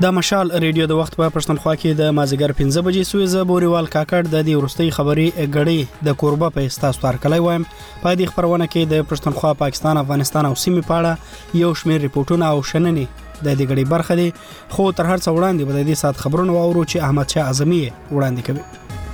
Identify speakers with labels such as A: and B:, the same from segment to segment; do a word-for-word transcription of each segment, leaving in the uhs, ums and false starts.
A: د مشال ریډیو د وخت په پښتونخوا کې د مازیګر پنځه بجې سوې ز بوريوال کاکړ د دې ورستۍ خبري غړي د کوربه په استاسو تارکلای وایم په دې خبرونه کې د پښتونخوا پاکستان افغانستان او سیمې پاړه یو شمېر ریپورتونه او شننې د دې غړي برخه دي خو تر هر څه وړاندې به د دې سات خبرونه واورو چې احمد شاه اعظمي وړاندې کوي.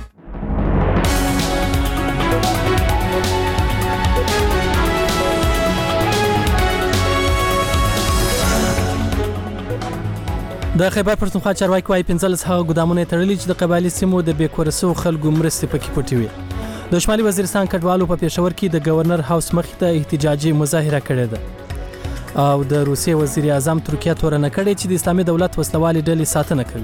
B: د خیبر پښتونخوا چارواکي وايي پنځلس هغه ګدامونه تړلي چې د قبایلی سیمو د بیکورسو خلکو مرستې پکې پټي وي. د شمالي وزیرستان کډوالو په پېښور کې د گورنر هاوس مخې ته احتجاجي مظاهره کړې ده او د روسیې وزیر اعظم ترکیه تورنه کړې چې د اسلامي دولت وسلوالي ډلې ساتنه کوي.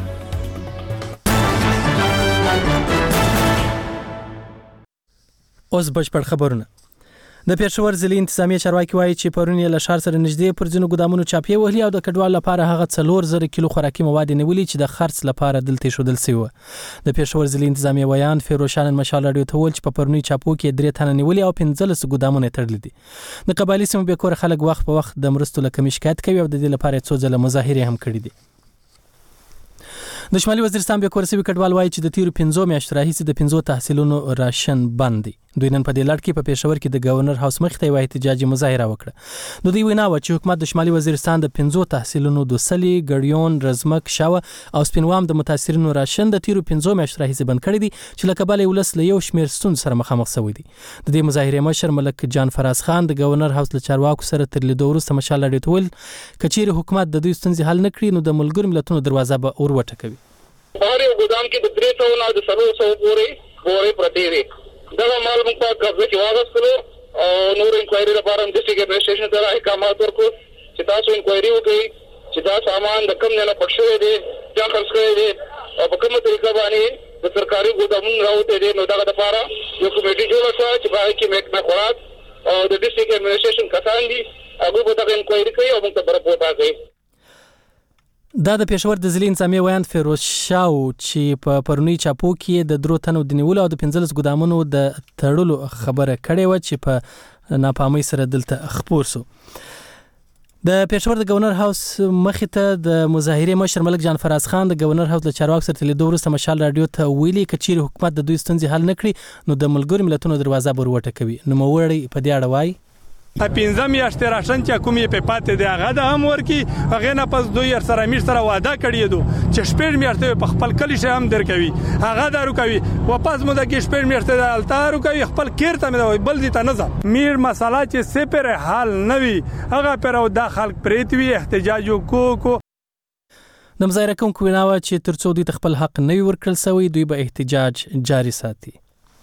B: اوس بشپړ خبرونه. د پېښور ضلعي انتظامیه چارواکي وايي چې پرون یې له ښار سره نږدې پر ځینو ګدامونو چاپې وهلي او د کډوالو لپاره هغه څلور زره کیلو خوراکي مواد نیولي چې د خرڅ لپاره دلته ایښودل شوي وو. د پېښور ضلعي انتظامیه ویان فیروشان مشال راډیو ته وویل چې په پروني چاپو کې درې تنه نیولي او پنځلس ګدامونه تړلي دي. د قبایلي سیمو بیکور خلک وخت په وخت د مرستو له کمې شکایت کوي او د دې لپاره څو ځله مظاهرې هم کړې دي. د شمالي وزیرستان بیکور سوي کډوال وایي چې د تیرو پنځو میاشتو راهیسې د پنځو تحصیلونو راشن بند دي. دوی نن په دې لړ کې په پېښور کې د گورنر هاوس مخې ته یوه احتجاجي مظاهره وکړه. د دوی وینا وه چې حکومت د شمالي وزیرستان د پنځو تحصیلونو دوسلي، ګړیون، رزمک، شاوه او سپینوام د متاثرینو راشن د تیرو پنځو میاشتو راهیسې بند کړی دي چې له کبله ولس له یو شمېر ستونزو سره مخامخ شوی دي. د دې مظاهرې مشر ملک جان فراز خان د گورنر هاوس له چارواکو سره تر لیدو وروسته مشال راډیو ته ویل که چیرې حکومت د دوی ستونزې حل نه کړي نو د ملګرو ملتونو دروازه به ور وټکوي.
C: هر یو ګدام کې د درې سوه نه د څلور سوه پورې بورې پرتې وي. دغه مال موږ په قبضه کې واخیستلو او نور انکوایري لپاره هم ډسټرکټ اډمنسټریشن ته احکامات ورکړو چې تاسو انکوایري وکړئ چې دا سامان د کوم ځای نه پټ شوی دی، چا خرڅ کړی دی او په کومه طریقه باندې د سرکاري ګدامونو راوتی دی. نو دغه دپاره یو کمیټي جوړه شوه چې په هغې کې محکمه خوراک او د ډسټرکټ اډمنسټریشن کسان دي، هغوی به دغه انکوایري کوي او موږ ته به رپورټ راکوي.
B: دا د پېښور د ضلعي انتظامیه ویاند فیروز شاه چې په پرونی چاپو کې د درو تنو د نیولو او د پنځلس ګدامونو د تړلو خبره کړې وه چې په ناپامۍ سره دلته خپور سو. د پېښور د گورنر هاوس مخې ته د مظاهرې مشر ملک جان فراز خان د گورنر هاوس له چارواکو سره لیدو وروسته مشال راډیو ته ویلي که چیرې حکومت د دوی ستونزې حل نه کړي نو د ملګرو ملتونو دروازه به ور وټکوي. نوموړی په دې اړه وایي
D: پنځه میاشتې راشن چې کوم یې په پاتې دی هغه د هم ورکي، هغې نه پس دوی سره امیر سره واده کړی دو چې شپږ میاشتې په خپل کلي شی هم درکوي، هغه دارو کوي واپس موده کې شپږ میاشتې د التارو کوي خپل کیر ته مې بل دي ته نه ځه. میر مسله چې سپر حل نه وي هغه پر او د خلک پریت وي احتجاج وکړو.
B: د مظاهره کوونکو وینا وه چې تر څو دوی ته خپل حق نه وي ورکړل سوی دوی به احتجاج جاري ساتي.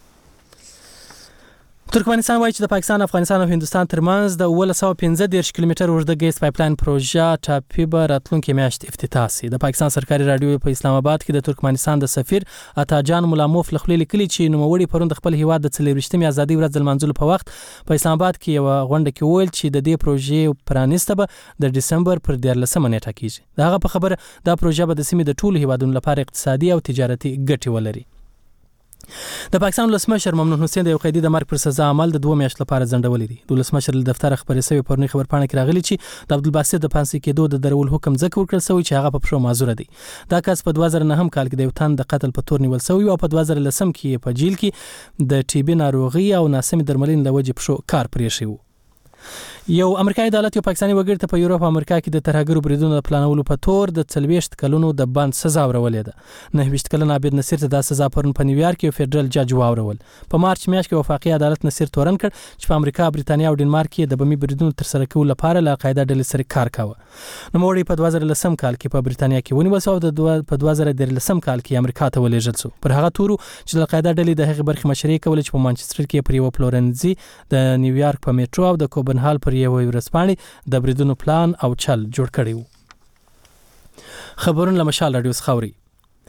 B: ترکمنستان وایي چې د پاکستان، افغانستان او هندوستان ترمنځ د اوولس سوه پنځه دېرش کیلومتر اوږده ګیس پایپلاین پروژه ټاپي به راتلونکې میاشت افتتاح سي. د پاکستان سرکاري راډیو په اسلام آباد کې د ترکمنستان د سفیر عطاجان ملاموف له خولې لیکلي چې نوموړي پرون د خپل هیواد د څلېرویشتمې ازادۍ ورځ د لمانځلو په وخت په اسلام آباد کې یوه غونډه کې وویل چې د دې پروژې پرانیسته به د ډسمبر پر دیارلسمه نیټه کېږي. د هغه په خبره دا پروژه به د سیمې د ټولو هیوادونو لپاره اقتصادي او تجارتي ګټې ولري. د پاکستان ولسمشر ممنون حسین د یو قیدي د مرګ پر سزا عمل د دوه میاشتو لپاره ځنډولی دی. د ولسمشر له دفتره خبرې شوې پرونی خبرپاڼه کې راغلي چې د عبدالباسط د پانسي کېدو د درول حکم ځکه ورکړل شوی چې هغه په پښو معذوره دی. دا کس په دوه زره نهم کال کې د یو تن د قتل په تور نیول شوی او په دوه زره لسم کې په جیل کې د ټي بي ناروغي او ناسمې درملنې له وجې پښو کار پرې شوی. یو امریکایي عدالت یو پاکستاني وګړي ته په یورپ او امریکا کې د ترهګرو بریدونو د پلانولو په تور د څلوېښت کلونو د بند سزا ورولې ده. نهه ویشت کلن عابد نصیر ته دا سزا پرون په نیویارک کې یو فدرال جج واورول. په مارچ میاشت کې وفاقي عدالت نصیر تورن کړ چې په امریکا، بریتانیا او ډنمارک کې د بمي بریدونو ترسره کولو لپاره له القاعده ډلې سره کار کاوه. نوموړی په دوه زره لسم کال کې په بریتانیا کې ونیول شو او د په دوه زره دیارلسم کال کې امریکا ته ولېږل شو. پر هغه تورو چې د القاعده ډلې د هغې برخې مشري کولې چې په مانچستر کې پر یو پلورنځي، د نیویارک په میټرو او د کوبنهال پر یو ورځپاڼې د بریدونو پلان او چل جوړ کړی وو. خبرونه له مشال راډیو څخه اوري.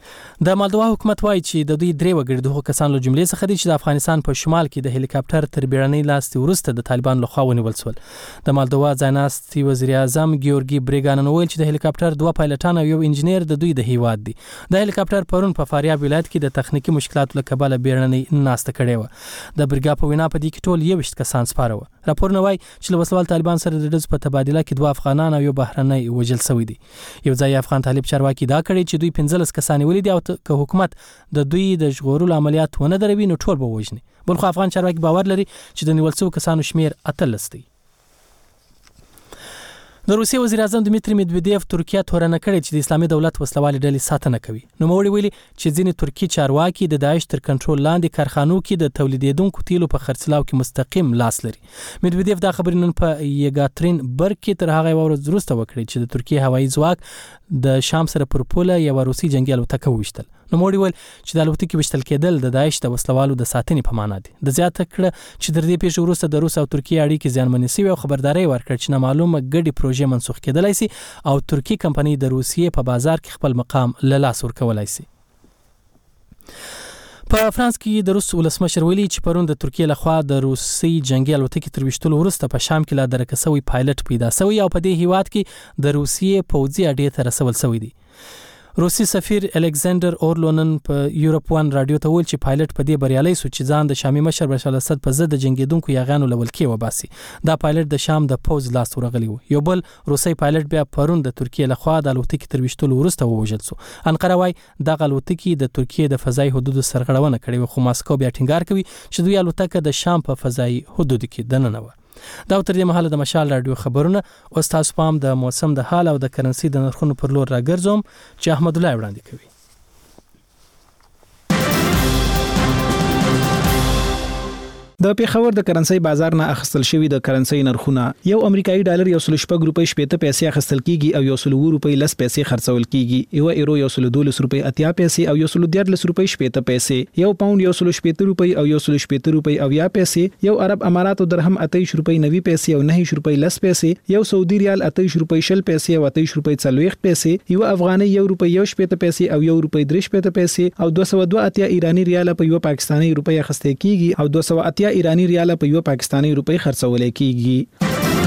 B: د مالدوا حکومت وایي چې د دوی درې وګړي د هغو کسانو له جملې څخه دي چې د افغانستان په شمال کې د هلیکاپټر تر بیړنۍ لاستي وروسته د طالبان لخوا ونیول شول. د مالدوا ځایناستي وزیر اعظم ګیورګي بریګانن وویل چې د هلیکاپټر دوه پایلټان او یو انجنیر د دوی د هیواد دي. د هلیکاپټر پرون په فاریاب ولایت کې د تخنیکی مشکلاتو له کبله بیړنۍ ناسته کړې و. د برګا په وینا په دې کې ټول یوویشت کسان سپاره وو. راپورونه وایي چې له وسلوال طالبان سره د ډز په تبادله کې دوه افغانان او یو بهرنی وژل شوي دي. یو ځای افغان طالب چارواکي دا کړی چې دوی پنځلس کسان ولې دي او که حکومت د دوی د ژغورلو عملیات ونه دروي نو ټول به وژني. بلخو افغان چارواکي باور لري چې د نیول شوو کسانو شمیر اتلس دی. د روسیې وزیر اعظم دمیتری میدویدیف ترکیه تورنه کړې چې د اسلامي دولت وسلوالې ډلې ساتنه کوي. نو موړي ویلي چې ځینې ترکی چارواکي د داعش تر کنټرول لاندې کارخانو کې د تولیدېدونکو تیلو په خرڅلاو کې مستقیم لاس لري. میدویدیف دا خبرې نن په یګاترین برګ کې تر هغه ورځ وروسته وکړې چې د ترکیې هوایي ځواک د شام سره پر پوله یو روسي جنگي الوتکه وویشتل. نو موړي ویل چې د الوتکې وشتل کېدل د داعش د وسلوالو د ساتنې په معنا دي. د زیاته کړه چې تر دې پیښې وروسته د روس او ترکیې اړیکې زیانمنې شوې او خبرداري ورکړه چې نامعلومه ګډې پروژې منسوخ کېدلای شي او ترکی کمپنۍ د روسیې په بازار کې خپل مقام له لاس ورکولای شي. په فرانس کې د روس ولسمشر ویلي چې پرون د ترکیې لخوا د روسي جنگي الوتکې تر وشتلو وروسته په شام کې لا درکه شوی پایلټ پیدا شوی او په دې هیواد کې د روسیې پوځي اډې ته رسول شوی دی. روسي سفیر الکساندر اورلونن په یورپ وان رادیو ته ویل چې پایلټ په دې بریالي سو چې ځان د شامي مشر بشار الاسد په ضد جنگیدونکو یاغانو لول کې وباسي. دا پایلټ د شام د پوز لاس ورغلی و. یو بل روسي پایلټ بیا پرون د ترکیې لخوا د الوتکې تر وشتلو وروسته ووژل شو. انقره وايي د الوتکې د ترکیې د فضایي حدودو سرغړونه کړې و خو ماسکو بیا ټینګار کوي چې دوی الوتکه د شام په فضایي حدود کې دننه و. دا تر دې مهاله د مشال رادیو خبرونه او تاسو پام د موسم د حال او د کرنسي د نرخونو پر لور راګرځوم چې احمد الله وړاندې کوي.
E: د پیښور د کرنسي بازار نه اخیستل شوی د کرنسي نرخونه یو امریکایي ډالر یو سل شپږ روپۍ شپږ پیسې اخیستل کیږي او یو سل و روپۍ لس پیسې خرڅول کیږي. یو ایرو یو سل دولس روپۍ اتیا پیسې او یو سل دیارلس روپۍ شپږ پیسې. یو پاوند یو سل شپږ روپۍ او یو سل شپږ روپۍ او یا پیسې. یو عرب اماراتو درهم اتیش روپۍ نوي پیسې او نه روپۍ لس پیسې. یو سعودي ریال اتیش روپۍ شل پیسې او اتیش روپۍ څلوېښت پیسې. یو افغاني یو روپۍ یو شپږ پیسې او یو روپۍ درې شپږ پیسې او دوه سوه دوه اتیا ایرانی ریال په یو پاکستاني روپۍ اخیستل کیږي او دوه سوه اتیا ایرانی ریال په یو پاکستاني روپۍ خرڅول کیږي.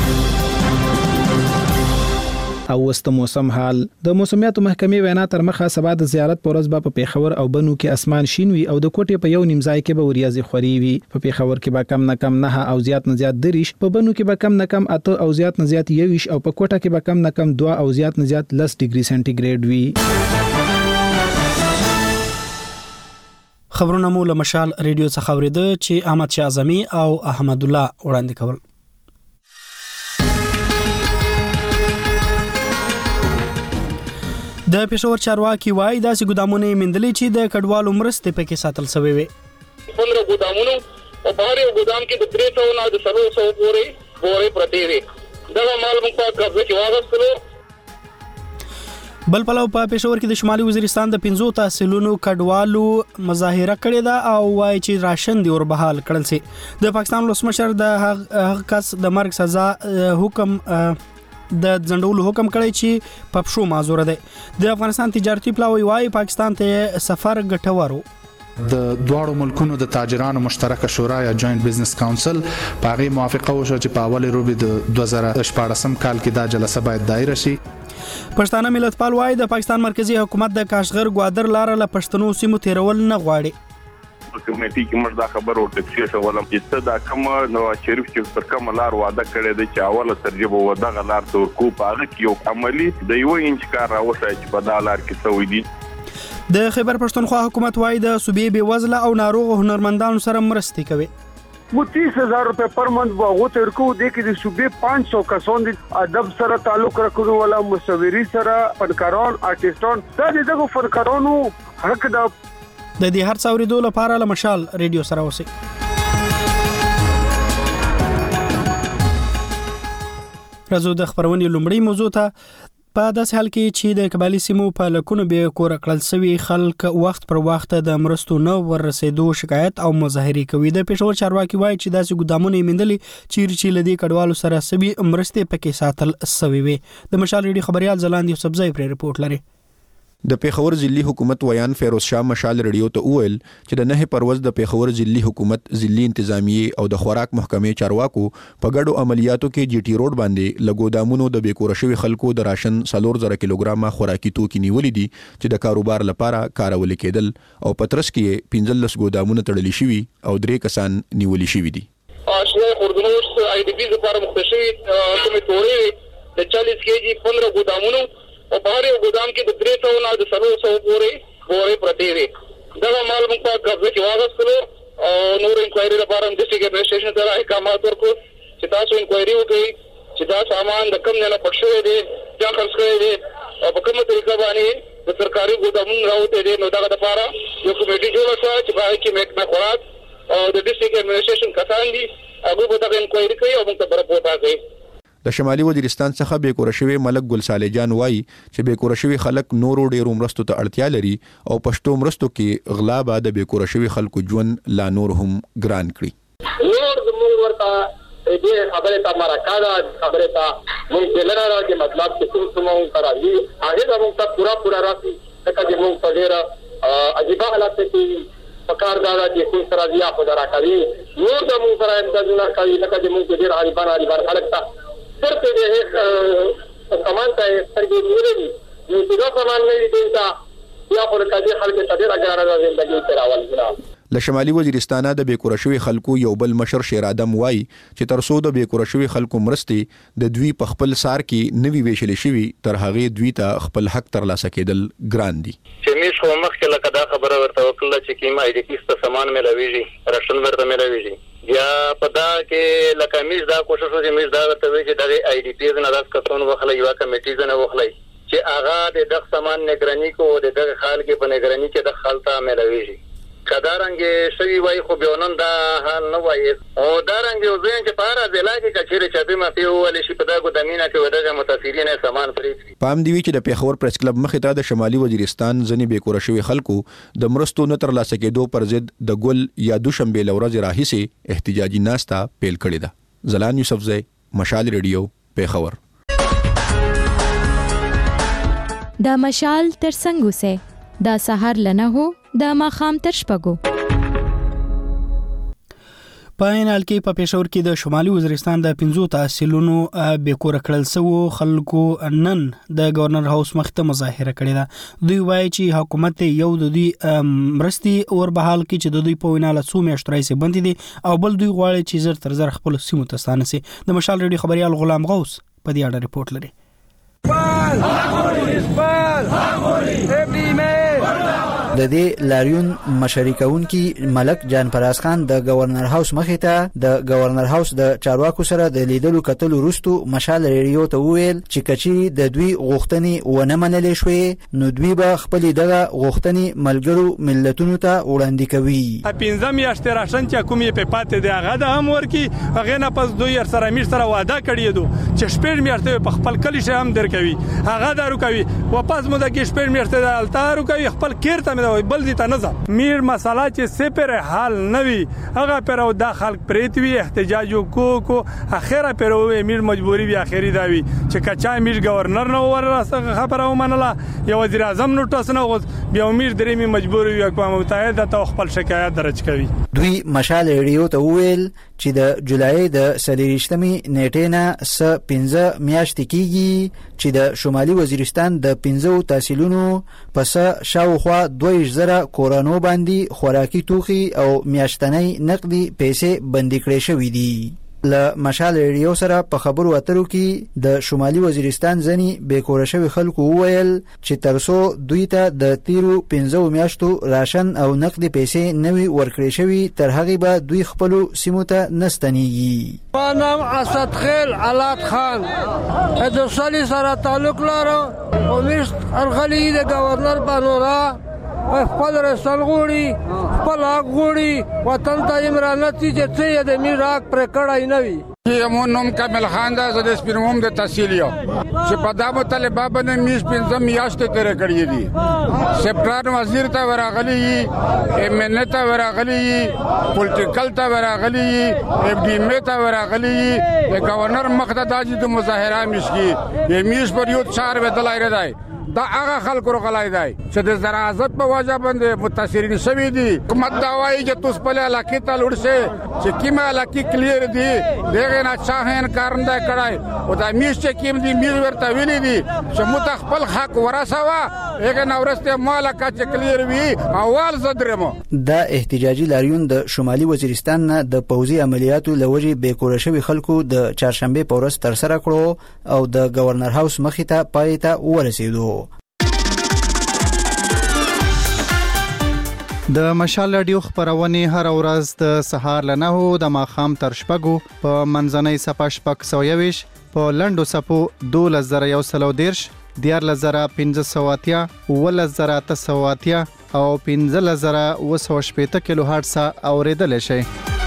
E: او وست موسم حال د موسمیاتو محکمې وینا تر مخه سبا د زیارت پورز به په پیښور او بنو کې اسمان شین وي او د کوټې په یو نیمځای کې به وریاضي خوري وي. په پیښور کې به کم نه کم نه او زیات نه زیات دریش، په بنو کې به کم نه کم اته او زیات نه زیات یویش او په کوټه کې به کم نه کم دوه او زیات نه زیات لس ډیګري سنټیګریډ وي.
A: خبرونه مو له مشال ریډیو څخه اوریده چې احمد شاه اعظمي او احمد الله وړاندې کول. د پېښور چارواکي وایي داسې ګودامونه مندلې چې د کډوالو مرستې پکې ساتل شوی وي.
C: پندرہ ګودامونو او بهر یو ګودام کې د درې سوه نه د څلور سوه پورې بورې پرتې وي. دغه مال موږ په قبضه کې واخیستلو.
A: بل پلو په پېښور کې د شمالي وزیرستان د پنځو تحصیلونو کډوالو مظاهره کړې ده او وایي چې راشن دی ور بحال کړل سي. د پاکستان ولسمشر د هغه کس د مرګ سزا حکم د ځنډولو حکم کړی چې په پښو معذور دی. د افغانستان تجارتي پلاوی وایي پاکستان ته سفر ګټور و.
F: د دواړو ملکونو د تاجرانو مشترکه شورا یا جوائنٹ بزنس کاونسل په هغه موافقه وشوه چې په اول روبي د دوه زره شپاړسم کال کې دا جلسه باید دایره شي.
A: پښتانه ملتپال وایي د پاکستان مرکزی حکومت د کاشغر ګوادر لار له پښتنو سیمو تیرول نه غواړي.
G: کمیټي کې موږ دا خبر ورته کړی ولم چې دا کوم نواز شریف چې پر کوم لار وعده کړی دی چې اوله ترجمه ودا غلار تور کو پاغه کې یو عملی د یو انچ کار راوځي چې په دالار کې سوي دي.
A: د خیبر پښتونخوا حکومت وایي د صوبې بې وزله او ناروغ هنرمندانو سره مرستې کوي.
H: वो तीस हजार रुपए पर मंथ वो तेरे को देखी थी सुबह पाँच सौ कसों दी अदब सरा ताल्लुक रखने वाला मुसविरी सरा फनकारोन आर्टिस्टोन دا دې کو فنکارونو حق دا
A: د دې هر څوري دوله لپاره له مشال ریډیو سره اوسئ. راځو د خبرونې لومړی موضوع ته. په داسې حال کې چې د قبایلی سیمو په لکونو به کور کړل شوی خلک وخت پر وخت د مرستو نه ورسېدو شکایت او مظاهره کوي. د پېښور چارواکي وایي چې داسې ګودامونه مندلې چیر چې لدی کډوالو سره سبي مرستې پکې ساتل شوی وي. د مشال ریډیو خبريال زلاند یوسف زای پر رپورت لري.
I: د پیښور ضلعي حکومت ویان فیروز شاه مشال رادیو ته وویل چې د نه پروز د پیښور ضلعي حکومت ضلعي انتظامیه او د خوراک محکمې چارواکو په ګډو عملیاتو کې جی ټي روډ باندې لګودامونو د بیکور شوی خلکو د راشن سلور زره کیلوګرام خوراکي توکي نیولې دي چې د کاروبار لپاره کارول کېدل او پترس کې پنځلس ګودامونه تړلي شوي او درې کسان نیولي شوي دي.
C: آشنا خوردنوش آئی ڈی پی لپاره مختشوي کومې تورې د چالیس کېجی پندرہ ګودامونو او په هر یو ګودام کې د درې سوه نه د څلور سوه پورې بورې پرتې وې. دغه مال موږ په قبضه کې واخیستلو او نور انکوایري لپاره هم ډسټرکټ اډمنسټریشن ته احکامات ورکړو چې تاسو انکوایري وکړئ چې دا سامان د کوم ځای نه پټ شوی دی، چا خرڅ کړی دی او په کومه طریقه باندې د سرکاري ګودامونو راوتی دی. نو دغه دپاره یو کمیټي جوړه شوه چې په هغې کې محکمه خوراک او د ډسټرکټ اډمنسټریشن کسان دي، هغوی به دغه انکوایري کوي او موږ ته به رپورټ راکوي.
I: د شمالي وزیرستان څخه بیکور شوی ملک ګل صالح جان وایي چې بیکور شوی خلک نورو ډیرو مرستو ته اړتیا لري او پښتو مرستو کې غلا به د بیکور شوی خلکو ژوند لا نور هم ګران کړي.
J: نور زموږ ورته دې خبره ته مرکه ده، خبره ته موږ دلته راځي مطلب چې کوم څه موږ راځي هغه د موږ ته پورا پورا راځي لکه چې موږ په ډېر عجیب حالت کې پکار دا چې کوم سره بیا خو راکوي نور د موږ سره امتیازونه کوي لکه چې موږ ډېر غریبان غریبان خلک ته صرف دې سامان ته سترګې نیولې دي نو دا سامان نه دي دا بیا خو لکه دې خلک ته ډېر اګرانه زندګي تیرول دي.
I: له شمالي وزیرستانه د بیکور شوی خلکو یو بل مشر شیر ادم وایي چې ترڅو د بیکور شوی خلکو مرستې د دوی په خپل سار کې نوي ویشل شوی تر هغه دوی ته خپل حق ترلاسه کېدل ګران دي.
J: چې میش خو مخکې لکه دا خبره ورته وکړه چې کیما اې ډي پی ست سامان ملويږي راشن ورته ملويږي بیا په دا کې لکه میش دا کوشش وکړي میش دا ورته وی چې د اې ډي پی نه داس کتون وخلې یو کمیټي نه وخلې چې هغه د دغه سامان نگرانی کو د دغه خال کې په نگرانی کې د خالتا ملويږي کدارنګ شوی وای خو بیونن دا حال نه وای او دارنګ یو ځین چې پاره د علاج کچېره چې به مفي ول شي په دغه دمینه کې ودغه متاثرین سامان پریږي.
I: پام دی چې د پیښور پریس کلب مخې ته د شمالي وزیرستان ځنی بیکور شوی خلکو د مرستو نه تر لاسه کېدو پر ضد د ګل یا دوشنبه لورځ راهیسه احتجاجي ناستا پیل کړی ده. زلان یوسفزئی، مشال ریډیو، پیښور.
K: دا مشال تر څنګه سه دا سحر لنه هو دا ماخام تر شپږو.
A: په عینال کې په پېښور کې د شمالي وزیرستان د پنځو تحصیلونو بیکور کړل سو خلکو نن د گورنر هاوس مخته مظاهره کړې ده. دوی وایي چې حکومت یو د دوی مرستي اور بحال کې چې د دوی په وینا له څو میاشتو راځي بند دي او بل دوی غواړي چې زر تر زر خپل سیمو ته ستانه سي. د مشال ریډیو خبريال غلام غوث په دې اړه ریپورت لري.
L: د دې لاریون مشرکون کې ملک جان پراس خان د گورنر هاوس مخې ته د گورنر هاوس د چارواکو سره د لیدلو کتلو وروسته مشال ریډیو ته وویل چې کچې د دوی غوښتنې ونه منلې شوې نو دوی به خپل دغه غوښتنې ملګرو ملتونو ته وړاندې کوي.
D: پنځم میاشتې راشن چې کومې په پاتې دی هغه د هم ورکی هغه نه پس دوی سره امیر سره وعده کړی دو چې شپږ میاشتې په خپل کلی شه هم درکوي هغه دارو کوي واپس مو د شپږ میاشتې د التارو کوي خپل کیر ته بل دي تنظم میر مساله چې سپر حل نوي هغه پر او داخل پریتوي احتجاج کو کو اخره پر او امیر مجبوری بیا اخري داوي چې کچا امیر گورنر نو ور خبره ومنله یو وزیر اعظم نوټس نه غوښ بیا امیر درې می مجبوری یو اقوام متحده ته خپل شکایت درج کوي.
L: دوی مشال ریډیو ته وویل چې د جولای د سلیریشتمې نیټې نه س پنځه میاشتې کېږي چې د شمالي وزیرستان د پنځو تحصیلونو پس شاوخوا دوه زره کورانو باندې خوراکي توخي او میاشتنۍ نقدي پیسې بندي کړې شوې دي. له مشال ریډیو سره په خبرو اترو کې د شمالي وزیرستان ځنی بیکور شوی خلکو وویل چې ترسو دوی ته د تیرو پنځو میاشتو راشن او نقدي پیسې نوي ورکړې شوی تر هغه به دوی خپل سیمو ته نستنیږي.
M: ما نام اسد خیل علات خان د سالي سره تعلق لرم او مست ارغلی د گورنر بانورا خپل رسل غوړي خپل حق غوړي وطن ته امرانتي چې څه د میراک پر کړای نه وي.
N: یمون نوم کامل خان دا د سپینوم د تحصیلیو چې په دامو طالبان باندې میش پنځم میاشتې تیر کړی دي. سپران وزیر ته ورغلی ایم ان ته ورغلی پولیټیکل ته ورغلی اف ډی ام ته ورغلی د گورنر مخته د مظاهره مشکی د میش پر یو چار بدلای راځي دا هغه خلکو غلای دی چې د زراعت په وجه باندې متاثرین شوي دي. حکومت دا وایي چې تاسو په علاقې ته لور شئ چې کیمه علاقې کلیر دي دغه نه چاهن کارنده کړای او دا میش چې کیم دي میز ورته ویلي دي چې مو خپل حق ورسوه هغه نورسته مالکه چې کلیر وي اول زدرمو.
L: دا احتجاجي لاریون د شمالي وزیرستان نه د پوځي عملیاتو لوجې بیکوره شوی خلکو د چهارشنبه په ورځ تر سره کړو او د گورنر هاوس مخې ته پای ته ورسېدو.
O: د مشال رادیو خبرونه هر ورځ د سهار له نهو د ماښام تر شپږو په منځنۍ صفه شپږ سوه یویشت په لنډو صفو دولس زره یو سل او دېرش دیارلس زره پنځه سوه اتیا اوولس زره اته سوه اتیا او پنځلس زره اوه سوه شپېته کیلو هرټز اورېدلی شئ.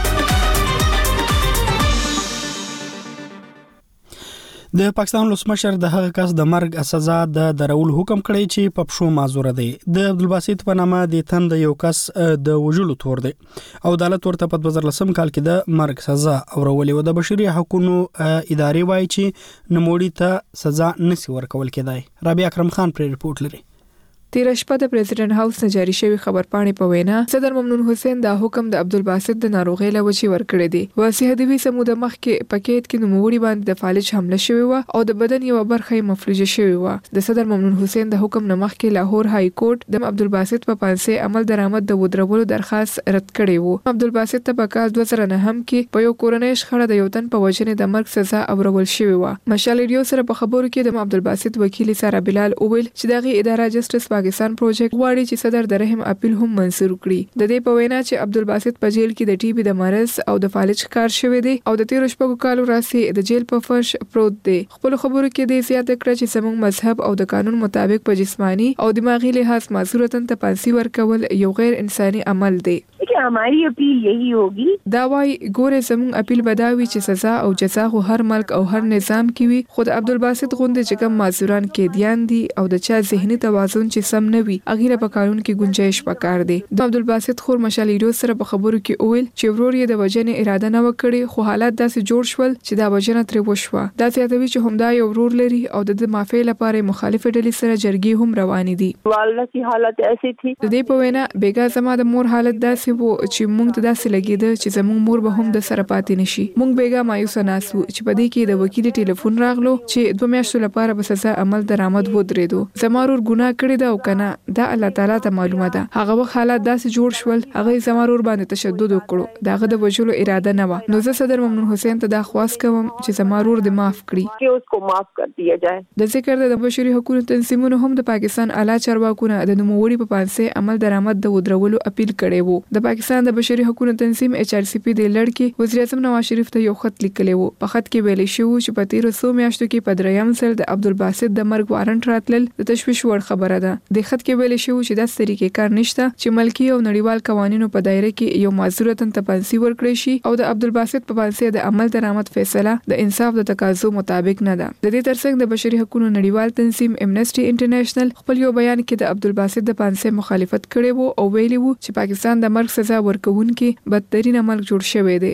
A: د پاکستان ولسمشر د هغه کس د مرګ سزا د درول حکم کړی چې په پښو معذور دی. د عبدالباسط په نامه د تند یو کس د وژلو تور دی او عدالت ورته په دوه زره لسم کال کې د مرګ سزا اورولې و. د بشري حقوقو ادارې وایي چې نوموړي ته سزا نسی ورکول کېدای. رابعه اکرم خان پر ریپورت لري.
P: تیر شپه د پریزیدنت هاوس نه جاری شوی خبرپاڼې په وینا صدر ممنون حسین دا حکم د عبدالباسط د ناروغۍ له وجې ورکړی دی. واسي هدوی سموده مخکې پکیټ کې نوموړي باندې د فالج حمله شوی و او د بدن یو برخه یې مفلوجه شوی و. د صدر ممنون حسین د حکم نه مخکې لاهور های کورټ د عبدالباسط په پانسه عمل درآمد د ودرولو درخواست رد کړی و. عبدالباسط ته په کال دوه زره نه هم کې په یو کورنۍ شخړه د یو تن په وجنې د مرګ سزا اورول شوی و. مشال ریډیو سره په خبرو کې د عبدالباسط وکیل سارا بلال اویل چې دغه اداره جسټس پاکستان پروجیکټ غواړي چې صدر د رحم اپیل هم منظور کړي. د دې په وینا چې عبدالباسط په جیل کې د ټي بي د مرض او د فالج کار شوی دی او د تیر شپږو کالو راسي د جیل په فرش پروت دی. خپل خبرو کې د زیاته کړ چې زموږ مذهب او د قانون مطابق په جسمانی او دماغي لحاظ معذورتن ته پانسی ورکول یو غیر انساني عمل دی.
Q: हमारी अपील यही होगी.
P: دا وايي ګوره زموږ اپیل بداوي چې سزا او جزا خو هر ملک او هر نظام کې وي خو د عبدالباسط غوندې چې کوم معذوران کېدیان دي او د چا ذهني توازن چې سم نه وي اغیره په قانون کې گنجائش پکار دی. د عبدالباسط خور مشال ریډیو سره په خبرو کې اویل چې ورور یې د وجنې اراده نه وکړي خو حالات داسې جوړ شول چې دا وجنه ترې وشوه. دا زیاتوي چې همدا یو ورور لري او د معافی لپاره مخالف ډلې سره جرګې هم روانې دي.
Q: والله کی حالت ایسی تھی.
P: د دې په وینا بیګا زما د مور حالت داسې وو چې مونږ ته داسې لګیده چې زموږ مور به هم د سره پاتې نشي. مونږ بیګا مایوس ناسو چې په دې کې د وکیل ټلیفون راغلو چې دوه میاشتو لپاره به سزا عمل درآمد ودرېدو. زما ورور ګناه کړی دا او کنه دا الله تعالی ته معلومه ده. هغه وخت حالات داسې جوړ شول هغه زما ورور باندې تشدد وکړو. داغه د وجلو اراده نه و. نو زه صدر ممنون حسین ته دا خواست کوم چې زما ورور دې معاف کړي
Q: چې اوس کو معاف کر دیا جائے.
P: د ذکر د بشري حقوقو تنظیمونو هم د پاکستان اعلی چارواکونه د نوموړي په پانسه عمل درآمد د ودرولو اپیل کړی وو. د پاکستان د بشري حقوقو تنظیم ایچ آر سی پی د لړکی وزیر اعظم نواز شریف ته یو خط لیکلی وو. په خط کې ویل شوی چې په تیر څو میاشتو کې په دریم ځل د عبدالباسط د مرګ وارنټ راتلل د تشویش وړ خبره ده. د خط کې ویل شوی چې د طریقې کار نشته چې ملکی او نړیوال قوانینو په دایره کې یو معذورتن ته پانسی ورکړي شي او د عبدالباسط په پانسی د عمل درآمد فیصله د انصاف د تقاضو مطابق نه ده. د دې ترڅنګ د بشري حقوقو نړیوال تنظیم امنسټي انټرنیشنل خپل یو بیان کې د عبدالباسط د پانسی مخالفت کړی وو او ویلي وو چې پاکستان د مرګ سزا ورکوونکي بدترین عمل جوړ شوی دی.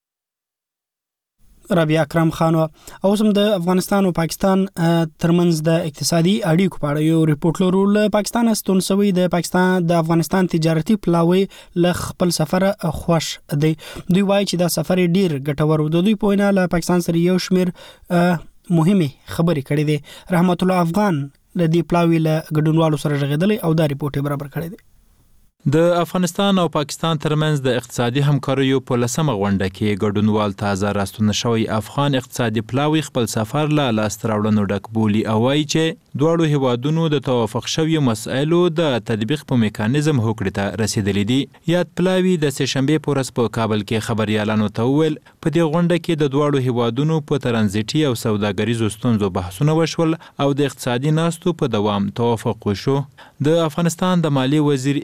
A: رابعه اکرم خان او سم د افغانستان او پاکستان ترمنځ د اقتصادي اړیکو په اړه یو ریپورت لرو. له پاکستان استون سوی د پاکستان د افغانستان تجارتي پلاوی ل خپل سفر خوش دی. دوی وایي چې دا سفر ډیر ګټور و. دوی په وینا له پاکستان سره یو شمیر مهمه خبرې کړې دي. رحمت الله افغان له دې پلاوی له ګډونوالو سره غږیدلی او دا ریپورت برابر کړی دی.
R: د افغانستان او پاکستان ترمنځ د اقتصادي همکاریو په لسمه غونډه کې ګډونوال تازه راستون شوی افغان اقتصادي پلاوی خپل سفر له لاس راوړنو ډک بولی او وايي چې دواړو هیوادونو د توافق شوی مسایلو د تطبیق په میکانیزم هوکړې ته رسیدلې دي. یاد پلاوی د سه شنبه په ورځ په کابل کې خبريالانو ته وویل په دې غونډه کې د دواړو هیوادونو په ترانزیټي او سوداګریزو ستونزو بحثونه وشول او د اقتصادي ناستو په دوام توافق وشو. د افغانستان د مالی وزیر اکلیل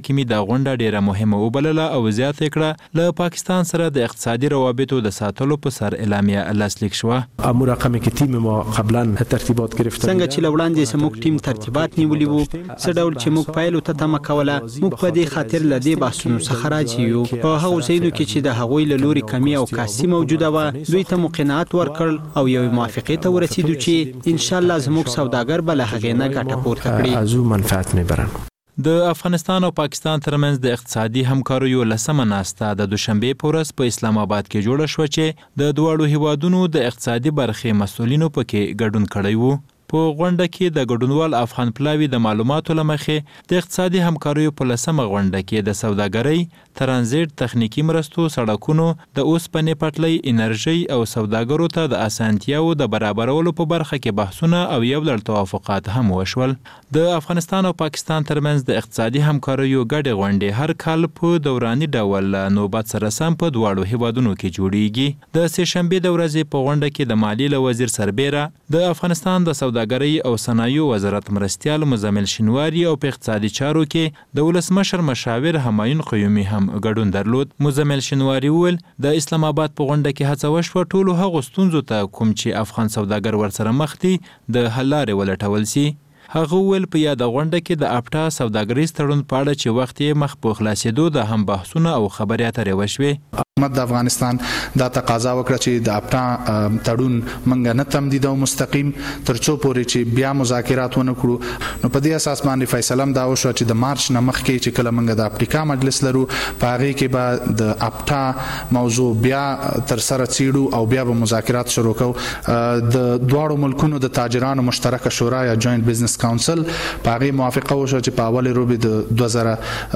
R: حکیمي دا غونډه ډیره مهمه وبلله او زیاته کړه له پاکستان سره د اقتصادي روابطو د ساتلو په سر اعلامیه لاسلیک شوه.
S: امور رقم کې تیم ما قبلا ترتیبات گرفته
T: څنګه چې لوړاندې سموک ټیم ترتیبات نیولي وو څه ډول چې موږ پایلو ته تمه کوله موږ په دې خاطر له دې بحثونو څخه راځي یو په هغو ځایونو کې چې د هغوی له لوري کمی او کاسي موجوده وه دوی ته مو قناعت ورکړ او یو موافقې ته ورسېدو چې ان شاء الله زموږ سوداګر به له هغې نه ګټه پورته کړي.
S: از او منفعت میبرن.
R: د افغانستان او پاکستان ترمنځ د اقتصادي همکاریو لسمه ناسته د دوشنبه په ورځ په اسلام آباد کې جوړه شوه چې د دواړو هیوادونو د اقتصادي برخې مسؤلینو پکې ګډون کړی وو. په غونډه کې د ګډونوال افغان پلاوي د معلوماتو لمخې د اقتصادي همکاریو په لسمه غونډه کې د سوداګرۍ، ترانزیت، تخنیکی مرستو، سړکونو، د اوسپنې پټلۍ، انرژي او سوداګرو ته د اسانتیاو د برابرولو په برخه کې بحثونه او یو لړ توافقات هم وشول. د افغانستان او پاکستان ترمنځ د اقتصادي همکاریو ګډې غونډې هر کال په دوراني ډول نوبت سره سم په دواړو هیوادونو کې جوړیږي. د سه شنبه د ورځې په غونډه کې د مالیې له وزیر سربیره د افغانستان د سوداګرۍ او صنایعو وزارت مرستیال مزمل شینواری او په اقتصادي چارو کې د ولسمشر مشاور همایون قیومي هم ګډون درلود. مزمل شینواری وویل د اسلام آباد په غونډه کې هڅه وشوه ټولو هغو ستونزو ته کوم چې افغان سوداګر ورسره مخ دي د حل لارې ولټول سي. هغه ویل په یاد غونډه کې د اپټا سوداګریز تړون په اړه چې وخت یې مخ په خلاصېدو د هم بحثونه او خبرې اترې وشوې.
F: حکومت د افغانستان دا تقاضا وکړه چې د اپټا تړون منګه نه تمدید او مستقیم ترڅو پورې چې بیا مذاکرات ونه کړو. نو په دې اساس باندې فیصله هم دا وشوه چې د مارچ نه مخکې چې کله منګه د افریقا مجلس لرو په هغې کې به د اپټا موضوع بیا تر سره څیړو او بیا به مذاکرات شروع کوو. د دواړو ملکونو د تاجرانو مشترکه شورا یا جوینټ بزنس کاونسل په هغې موافقه وشوه چې په اول روبې د دوه زره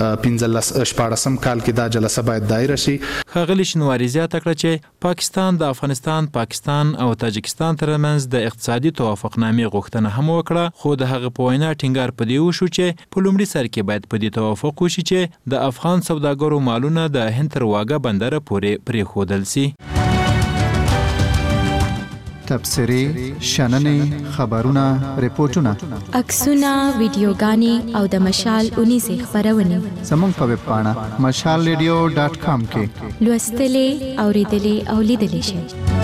F: پنځلس شپاړسم کال کې دا جلسه باید دایره شي.
R: ښاغلي شینواري زیاته کړه چې پاکستان د افغانستان، پاکستان او تاجکستان ترمنځ د اقتصادي توافقنامې غوښتنه هم وکړه، خو د هغه په وینا ټینګار په دې وشو چې په لومړي سر کې باید په دې توافق وشي چې د افغان سوداګرو مالونه د هند تر واګه بندره پورې پرېښودل سي.
O: تبصرې، شننې، خبرونه، ریپورتونه،
K: عکسونه، ویډیوګانې او د مشال اونیزې خبرونه
O: زموږ په ویب پاڼه مشال ریډیو ډاټ کام کې
K: لوستلې، اوریدلې او لیدلې شئ.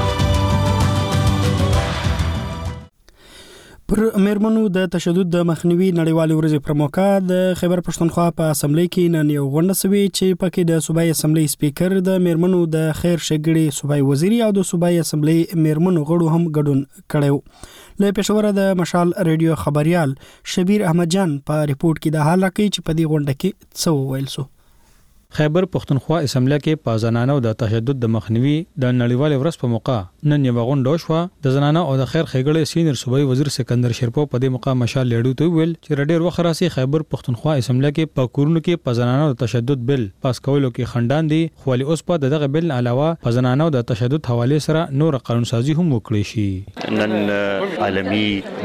A: پر میرمنو د تشدد د مخنیوي نړیوالې ورځې پر موقع د خیبر پښتونخوا په اسمبلی کې نن یو غونډه سوي چې پکې د صوبایي اسمبلی سپیکر د میرمنو د خیر ښېګړې صوبایي وزیري او د صوبایي اسمبلی میرمنو غړو هم ګډون کړی. له پېښوره د مشال ریډیو خبريال شبیر احمد جان په ریپورت کې د حال راکړي چې په دې غونډه کې څه وویل سو.
U: خیبر پښتونخوا اسمبلی کې په زنانو د تشدد د مخنیوي د نړیوالې ورځ په موقع نن یو غونډه وشوه. د زنانو او د خیر ښېګړې سینیئر صوبایي وزیر سکندر شیرپو په دې موقع مشال لیډو ته ویل چې ډېر وخت راسي خیبر پښتونخوا اسمبلی کې په کورونو کې په زنانو د تشدد بل پاس کولو کې خندان دي، خو ولې اوس په دغه بل علاوه په زنانو د تشدد حواله سره نور قانون سازي هم وکړي شي.
V: نن عالمي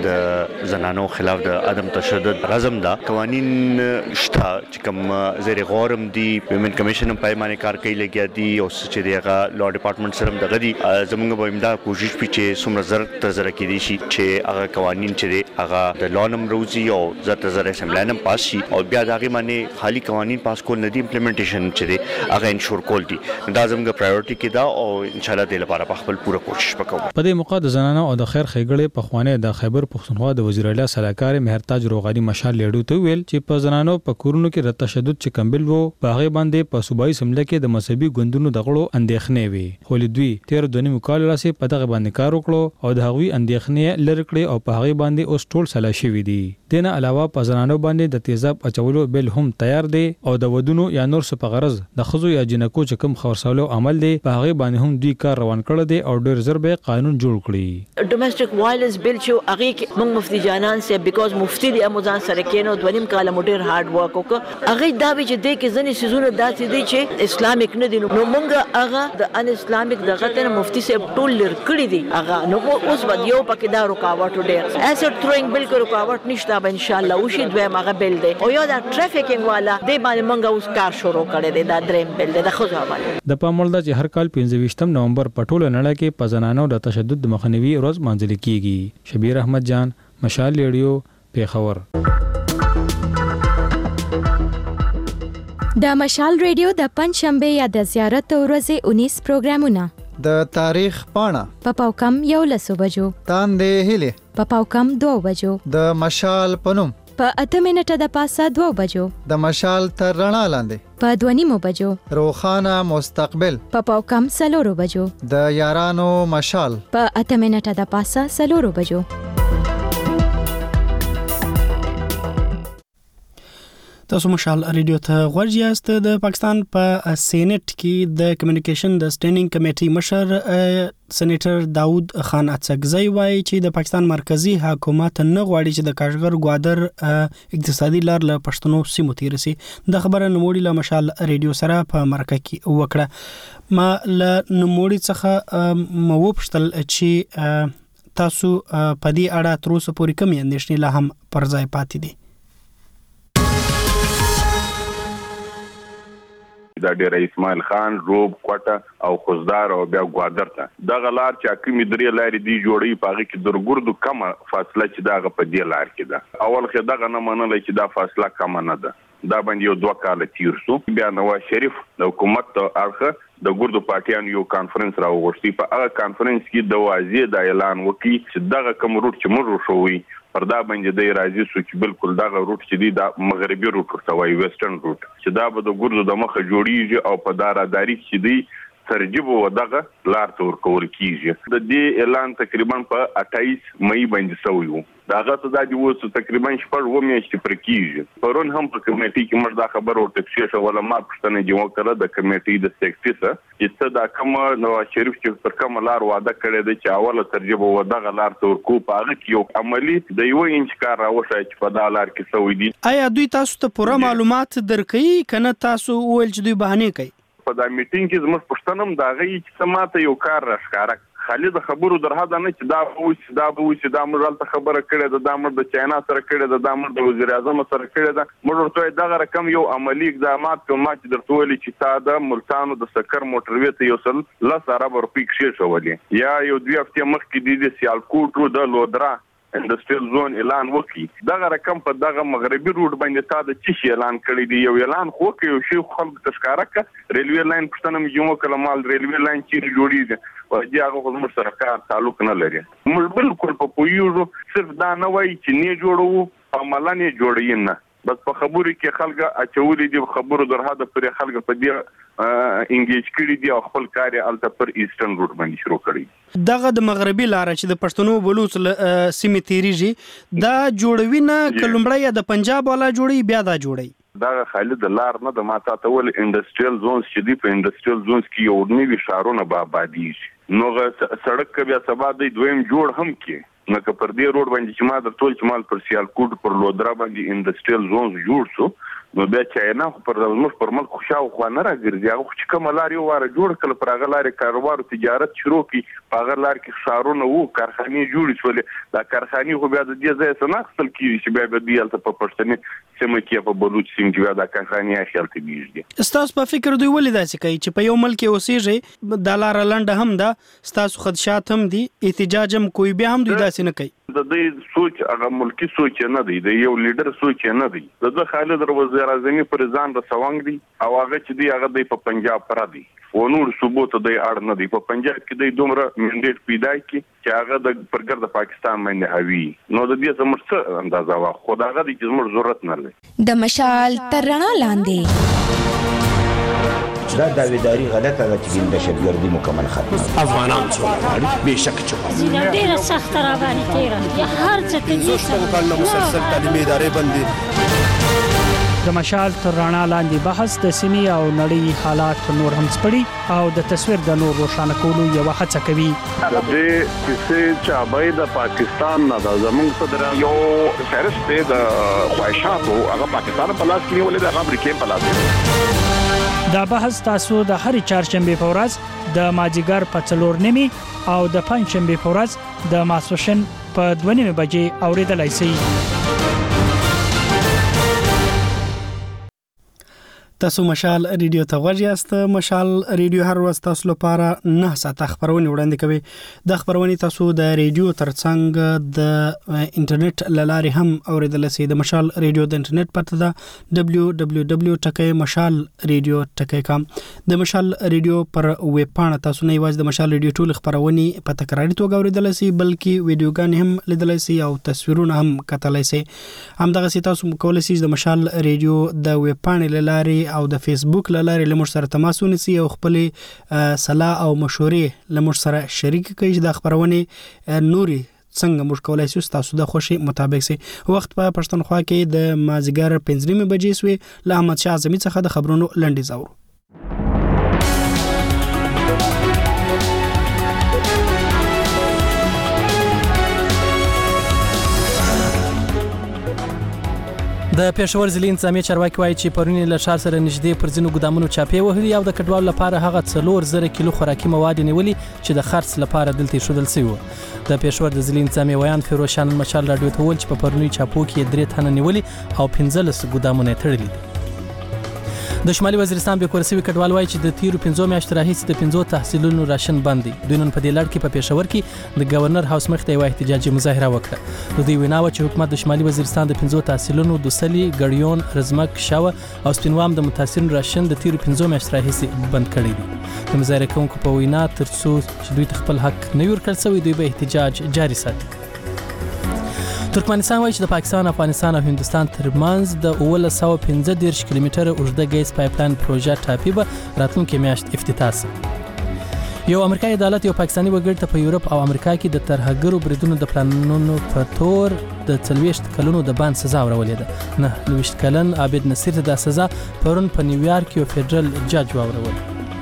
V: د زنانو خلاف د عدم تشدد رزم دا قوانین شته چې کوم زیر غورم دي ویمن کمیشن په باندې کار کوي لګیا دي او چې دغه لا ډپارټمنټ سره دغه دي زموږ به امدا کوشش پچې سمره زر تر زر کې دي شي چې هغه قوانين چې هغه د لانم روزي او زر تر زر اسمبلانم پاس شي او بیا دغه باندې خالی قوانين پاس کول نه دي امپلیمنټیشن چې هغه انشور کول دي دا زموږ پرایورټي کې دا او ان شاء الله د لپاره په خپل پوره کوشش وکړو.
U: په دې موقع د زنانو او د خیر ښېګړې په خوانه د خیبر پښتونخوا د وزیر اعلی صلاحکار مهرتاج روغانی مشال لیډو ته ویل چې په زنانو په کورونو کې د تشدد چې کمبل وو په هغه باندې په صوبایي اسمبلی کې د مذهبي ګوندونو د غړو اندېښنې وي، خو دوی تیر دونی مکال راسي په دغه باندې کار وکړو او د هغوی اندېښنې لری کړې او په هغه باندې اوس ټول سلا شوي دي. دنه علاوه په زنانو باندې د تیزاب اچولو بل هم تیار دي او د ودونو یا نور څه په غرض د خزو یا جنکو چې کوم خورسولو عمل دي په هغه باندې هم دوی کار روان کړی دي او ډېر زر به قانون جوړ کړي.
W: ډومېسټک وایلنس بل چې هغه کې موږ مفتي جانان سي بیکاز مفتي د امازان سره کېنو دونیم کاله موډر هارد ورک وکړه هغه دا به چې د کې ځنې سيزونه داسې دي چې اسلامیک نه دي نو موږ هغه د ان اسلامیک دغه ته مفتي سي ټول لر کړی دي هغه نو اوس به یو پکې دا رکاوټ ډېر اسټ تھروینګ بل کې رکاوټ نشته به ان شاء الله وشي دوی مغه بل دی او یو دا ټریفیکینګ والا د باندې موږ اوس کار شروع کړی دی دا دریم بل دی د خزو باندې. د
U: پاموړ د چې هر کال پنځه نومبر په ټوله نړۍ کې په زنانو د تشدد مخنیوي ورځ مانځل کیږي. شبیر احمد جان مشال ریډیو پیښور.
K: د مشال ریډیو د پنځ شنبه یا د زیارت ورځې انیس پروګرامونه
O: د تاریخ پاڼه
K: په پاوکم یو لسو بجو
O: تاندې هلي
K: په پاوکم دوه بجو
O: د مشال پنوم
K: په اته منټه د پاسه دوه بجو
O: د مشال تر رڼا لاندې
K: په دوه نیمو بجو
O: روخانه مستقبل
K: په پاوکم سلورو بجو
O: د یارانو مشال
K: په اته منټه د پاسه سلورو بجو.
A: تاسو مشال ریډیو ته غوږ یاست. د پاکستان په سېنات کې د کمیونیکیشن د سټینډینګ کمیټې مشر سېنیټر داود خان اڅکزی وایي چې د پاکستان مرکزی حکومت نه غواړي چې د کاشغر ګوادر اقتصادي لار له پښتنو سیمو تیر شي. د خبره نموړي له مشال ریډیو سره په مرکه کې وکړه. ما له نموړي څخه مو وپوښتل چې تاسو په دې اړه تر اوسه پورې کومې اندېښنې لا هم پر ځای پاتې دي؟
B: دا ډیر اسماعیل خان روب کوټه او خوزدار او بیا ګوادر ته دغه لار چې کومې درې لارې دی جوړي پاږي کې درګردو کم فاصله چې دغه په دې لار کې ده. اول خو دغه نه منل چې دا فاصله کم نه ده. دا باندې یو دوه کال تیر شو. بیا نواز شریف د حکومت اړخ د ګردو پارټیان یو کانفرنس راوغوښتي. په هغه کانفرنس کې د واضح د اعلان وکړي چې دغه کوم روټ چې موږ شووي پر دا باندې د راځي سو چې بالکل دغه روټ چې دی د مغربي روټ ورته وایي ویسټرن روټ چې دا به د ګردو د مخه جوړیږي او په داراداري چې دی ترجیب و دغه لار تور کول کیږي. د دې اعلان تقریبا په اټایس مې باندې سوی وو. داغه څه د دې وڅ تقریبا شپږ و میاشتې پر کیږي. پرون هم په کمیټې کې موږ دا خبر ورته شې ولا ما پښتنه دی وکړه د کمیټې د سیکټری سره چې څه دا کوم نواز شریف چې پر کوم لار وعده کړی دی چې اوله ترجیب و دغه لار تور کو پاغه کې یو عملی د یو انچ کار راوښای چې په دا لار کې سوی دی.
A: آیا دوی تاسو ته پوره معلومات درکې کنه تاسو ول چې دوی بهانه کوي؟
B: په دا میټینګ کې زموږ پښتنم دا غي چې سماته یو کار راښکارا خالد خبرو درهدا نه چې دا ووس دا ووس دا مرالته خبره کړې ده دا مر د چاینا سره کړې ده دا مر د وزیر اعظم سره کړې ده. موږ ورته دا رقم یو عملی اقدامات کوم چې درته ویلي چې ساده ملتانو د سکر موټروي ته یو سل لس ارب روپۍ کې شولې یا یو دوی هفته مخکې د سیالکوټ د لودرا انډستریال زون اعلان وکړي. دغه رقم په دغه مغربي روډ باندې تا د چی اعلان کړی دی. یو اعلان خو کې یو شی خلک تشکاره ک ریلوی لاین پښتنم یو کلمال ریلوی لاین چې جوړیږي او هغه خو موږ سره کار تعلق نه لري. موږ بالکل په پویو صرف دا نه وای چې نه جوړو عملاً نه جوړین نه بس په خبرو کې خلک اچولې دي خبرو درهاده پر خلک په دې انګیج کړي دي او خپل کار الته پر ایسټرن روټ باندې شروع کړي.
A: دغه د مغربي لار چې د پښتنو بلوچ سیمې تیریږي دا جوړوي نه کلمړی د پنجاب والا جوړي بیا دا جوړي.
B: دا خالد لار نه د ماته تول انډستریال زونز چې دی په انډستریال زونز کې یو نوی شهرونه به آبادیږي. نو سړک بیا سبا د دویم جوړ هم کې نو که پر دې روډ باندې چې ما د ټول چمال پر سیالکوټ پر لودرا باندې انډستریال زونز جوړ شو نو بیا چاینا پر زموږ پر ملک خوشاو خو نه راګرځي. هغه چې کوم لار یو واره جوړ کړ پر هغه لارې کاروبار تجارت شروع کی په هغه لار کې ښارونه وو کارخانې جوړې شولې. دا کارخانې خو بیا د دې ځای څخه نخل کیږي چې بیا به دې الته په پښتني سیمه کې په بلوچ سیمه کې بیا د کارخانې اخیل کیږي.
A: تاسو په فکر دوی ولې داسې کوي چې په یو ملک اوسېږي د لار لنډه هم ده تاسو خدشات هم دي احتجاج هم کوئی بیا هم دوی داسې نه کوي؟
B: د دې سوچ هغه ملکی سوچ نه دی د یو لیډر سوچ نه دی. د خالد وزیر اعظم پر ځان د سوانګ دی او هغه چې دی هغه د پنجاب پر دی و نور ثبوت دی اړ نه دی. په پنجاب کې دی دومره منډیټ پیدا کی چې هغه د پرګر د پاکستان باندې هوی نو د دې زموږ څه اندازه وا خداغه دی چې زموږ ضرورت نه لري.
K: د مشال تر رڼا لاندې
E: دا داویداری غلطه ده چې د دهشتګردي مکمل ختمه
G: افغانان څو به شک چې
X: زینه ډیره سخت را باندې تیرا یا هر څه کې
G: زوستو کله مسلسل تعلیمي ادارې باندې
Y: د مشال تر رڼا لاندې بحث د سیمې او نړۍ حالات نور هم سپړي او د تصویر د نور روښانه کولو یو هڅه کوي.
B: د دې کیسې چې ابای د پاکستان نه د زمونږ صدر یو فهرست د خواهشاتو هغه پاکستان په لاس کې ولې د امریکای په لاس کې.
Y: دا بحث تاسو د هر چهارشنبه په ورځ د ماجیګر په څلور نیمي او د پنځشنبه په ورځ د ماسوشن په دوه نیمه بجې اوریدلای شئ.
A: تاسو مشال ریډیو ته غوږ یاست. مشال ریډیو هر ورځ تاسو لپاره نه ساعته خبرونه وړاندې کوي. د خبرونه تاسو د ریډیو ترڅنګ د انټرنیټ لارې هم اوریدل شئ. د مشال ریډیو د انټرنیټ پته ده دبليو دبليو دبليو ټکی مشال ریډیو ټکی کام. د مشال ریډیو پر ویب پاڼه تاسو نه یوازې د مشال ریډیو ټول خبرونه په تکراري توګه اوریدل شئ بلکې ویډیوګان هم لیدل شئ او تصویرونه هم کتلای شئ. همدغه سي تاسو کولای شئ د مشال ریډیو د ویب پاڼې لارې او د فیسبوک لارې لمر سره تماس ونیسئ او خپل صلاح او مشورې لمر سره شریک کړئ. د خبرونه نوري څنګه موږ کولای شو تاسو د خوشي مطابق سي. وخت په پښتونخوا کې د مازیګر پنځه بجې سوې له احمد شاه اعظمي څخه د خبرونو لنډیز اورو.
C: د پېښور ضلعي انتظامیه چارواکي وایي چې پرونی له ښار سره نږدې پر ځینو ګدامونو چاپې وهلي او د کډوالو لپاره هغه څلور زره کیلو خوراکي مواد نیولي چې د خرڅ لپاره دلته ایښودل شوي وو. د پېښور د ضلعي انتظامیه ویان فیروز شاه مشال راډیو ته وویل چې په پرونی چاپو کې درې تنه نیولي او پنځلس ګدامونه یې تړلي دي. د شمالي وزیرستان به کورسوي کډوال وایي چې د تیرو پنځو میاشتو راهیسې د پنځو تحصیلونو راشن بند دي. دوی نن په دې لړ کې په پېښور کې د گورنر هاوس مخ ته یو احتجاجي مظاهره وکړه. د دوی وینا و چې حکومت د شمالي وزیرستان د پنځو تحصیلونو دوسلي ګړیون رزمک شاوه او سپینوام د متاثرینو راشن د تیرو پنځو میاشتو راهیسې بند کړی دي. د مظاهره کوونکو په وینا ترڅو چې دوی خپل حق نه ورکړل شوی دوی به احتجاج جاري ساتي. ترکمنستان وایي چې د پاکستان، افغانستان او هندستان ترمنځ د اوولس سوه پنځه دېرش کیلومتره اوږده ګیس پایپلاین پروژه ټاپي به راتلونکې میاشت افتتاح شي. یو امریکایي عدالت یو پاکستاني وګړي ته په یورپ او امریکا کې د ترهګرو بریدونو د پلانونو په تور د څلوېښت کلونو د بند سزا ورولې ده. نه لوېښت کلن عابد نصیر ته دا سزا پرون په نیویارک یو فدرال جج واوروله.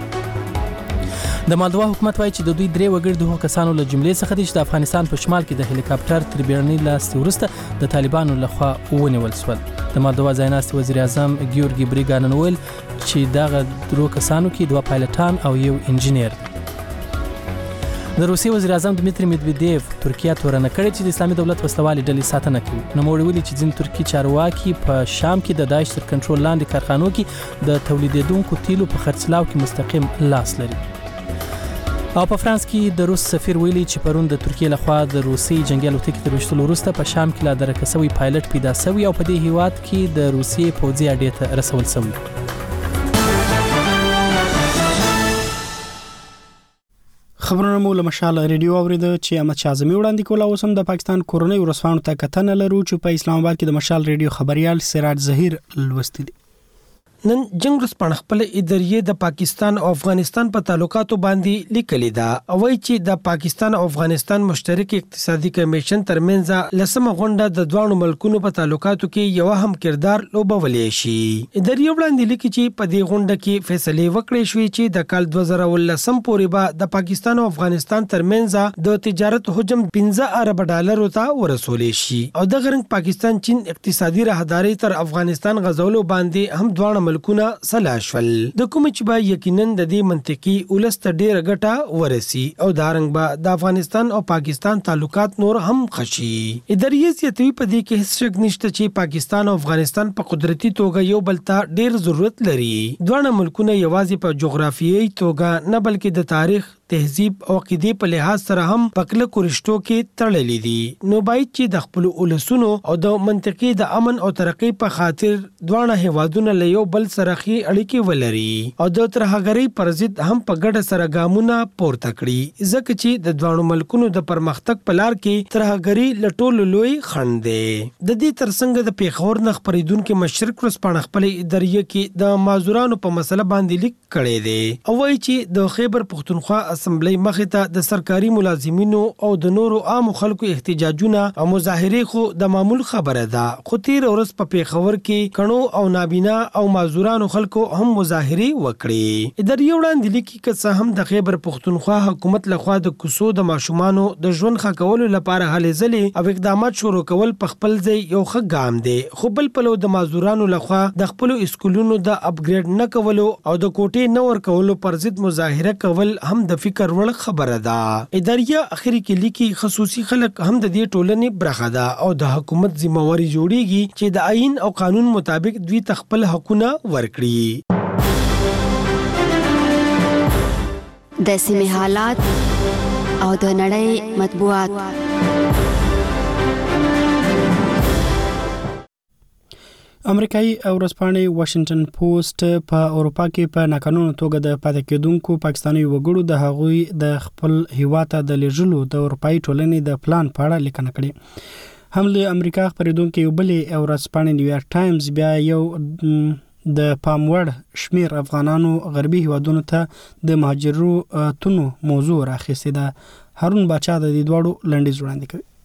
C: د مالدوا حکومت وایي چې د دوی درې وګړي د هغو کسانو له جملې څخه دي چې د افغانستان په شمال کې د هلیکاپټر تر بیړنۍ لاستې وروسته د طالبانو لخوا ونیول شول. د مالدوا ځایناستي وزیر اعظم ګیورګي بریګا نن وویل چې دغه درو کسانو کې دوه پایلټان او یو انجینیر دي. د روسیې وزیر اعظم دمیتری میدویدیف ترکیه تورنه کړې چې د اسلامي دولت وسلوالې ډلې ساتنه کوي. نوموړي ویلي چې ځینې ترکي چارواکي په شام کې د داعش تر کنټرول لاندې کارخانو کې د تولیدېدونکو تیلو په خرڅلاو کې مستقیم لاس لري. او په فرانس کې د روس سفیر ویلي چې پرون د ترکیې لخوا د روسي جنگي الوتکې تر وشتلو وروسته په شام کې لا درکه شوی پایلټ پیدا شوی او په دې هیواد کې د روسیې پوځي اډې ته رسول شوی.
A: خبرونه مو له مشال ریډیو اوریده چې احمد شاه اعظمي وړاندې کوله. اوس هم د پاکستان کورنۍ ورسپانو ته کتنه لرو چې په اسلام آباد کې د مشال ریډیو خبريال سراج ظهیر لوستي دي.
D: نن جنگ رسپانه خپل ادارې د پاکستان او افغانستان په تعلقاتو باندې لیکلي ده او وایي چې د پاکستان او افغانستان مشترک اقتصادي کمیشن ترمنځ لسمه غونډه د دوه ملکونو په تعلقاتو کې یو هم کردار لوبولې شي. ادارې وړاندې لیکي چې په دې غونډه کې فیصله وکړې شوې چې د کال دوه زره ولسم پورې به د پاکستان او افغانستان ترمنځ د تجارت حجم پنځه ارب ډالر ته ورسولې شي او د غرنګ پاکستان چین اقتصادي راهداري تر افغانستان غزولو باندې هم دوه ملکونه سلاشول. د کوم چې به یقینا د دې منطقي ولست ډیره ګټه ورسي او دارنګ به د افغانستان او پاکستان تعلقات نور هم خشي. ادارې زیاتوي په دې کې هیڅ شک نشته چې پاکستان او افغانستان په قدرتي توګه یو بل ته ډیر ضرورت لري. دوه ملکونه یوازې په جغرافیایي توګه نه بلکې د تاریخ، تهذیب او عقیدې په لحاظ سره هم پکله کورشتو کې تړلې دي. نو باید چې د خپل اولسونو او د منطقي د امن او ترقی په خاطر دوه هیوادونه له یو بل سره خي اړیکې ولري او د ترهګری پر ضد هم په ګډه سره ګامونه پورته کړي ځکه چې د دوه ملکونو د پرمختګ په لار کې ترهګری لټول لوی خنډ دی. د دې ترڅنګ د پیښور نه خبرېدونکو مشرق ورسپانه خپل ادارې کې د مازورانو په مسله باندې لیک کړي دي او وایي چې د خیبر پختونخوا اسمبلی مخې ته د سرکاري ملازمینو او د نورو عام خلکو احتجاجونه او مظاهرې خو د معمول خبره ده. خو تیر ورځ په پیښور کې کڼو او نابینا او معذورانو خلکو هم مظاهرې وکړې. ادارې وړاندې لیکي که څه هم د خیبر پختونخوا حکومت لخوا د کوڅو د ماشومانو د ژوند ښه کولو لپاره هلې ځلې او اقدامات شروع کول په خپل ځای یو ښه ګام دی، خو بل پلو د معذورانو لخوا د خپلو اسکولونو د اپګریډ نه کولو او د کوټې نه ورکولو پر ضد مظاهره کول هم د فکر وړ خبره ده. اداریه اخري کې لیکي خصوصي خلک هم د دې ټولنې برخه ده او د حکومت ذمہواری جوړیږي چې د آئین او قانون مطابق دوی خپل حقونه ورکړي.
H: د سیمې حالات او د نړۍ مطبوعات.
A: امریکایي ورځپاڼې واشنگټن پوسټ په اروپا کې په ناقانونه توګه د پاتې کېدونکو پاکستاني وګړو د هغوی د خپل هیواد ته د لیږلو د اروپایي ټولنې د پلان په اړه لیکنه کړې. هم له امریکا خبرېدونکو یو بلې ورځپاڼې نیویارک ټایمز بیا یو د پاموړ شمیر افغانانو غربي هیوادونو ته د مهاجرتونو موضوع راخیستې ده. هارون باچا د دې دواړو لنډیز وړاندې کوي.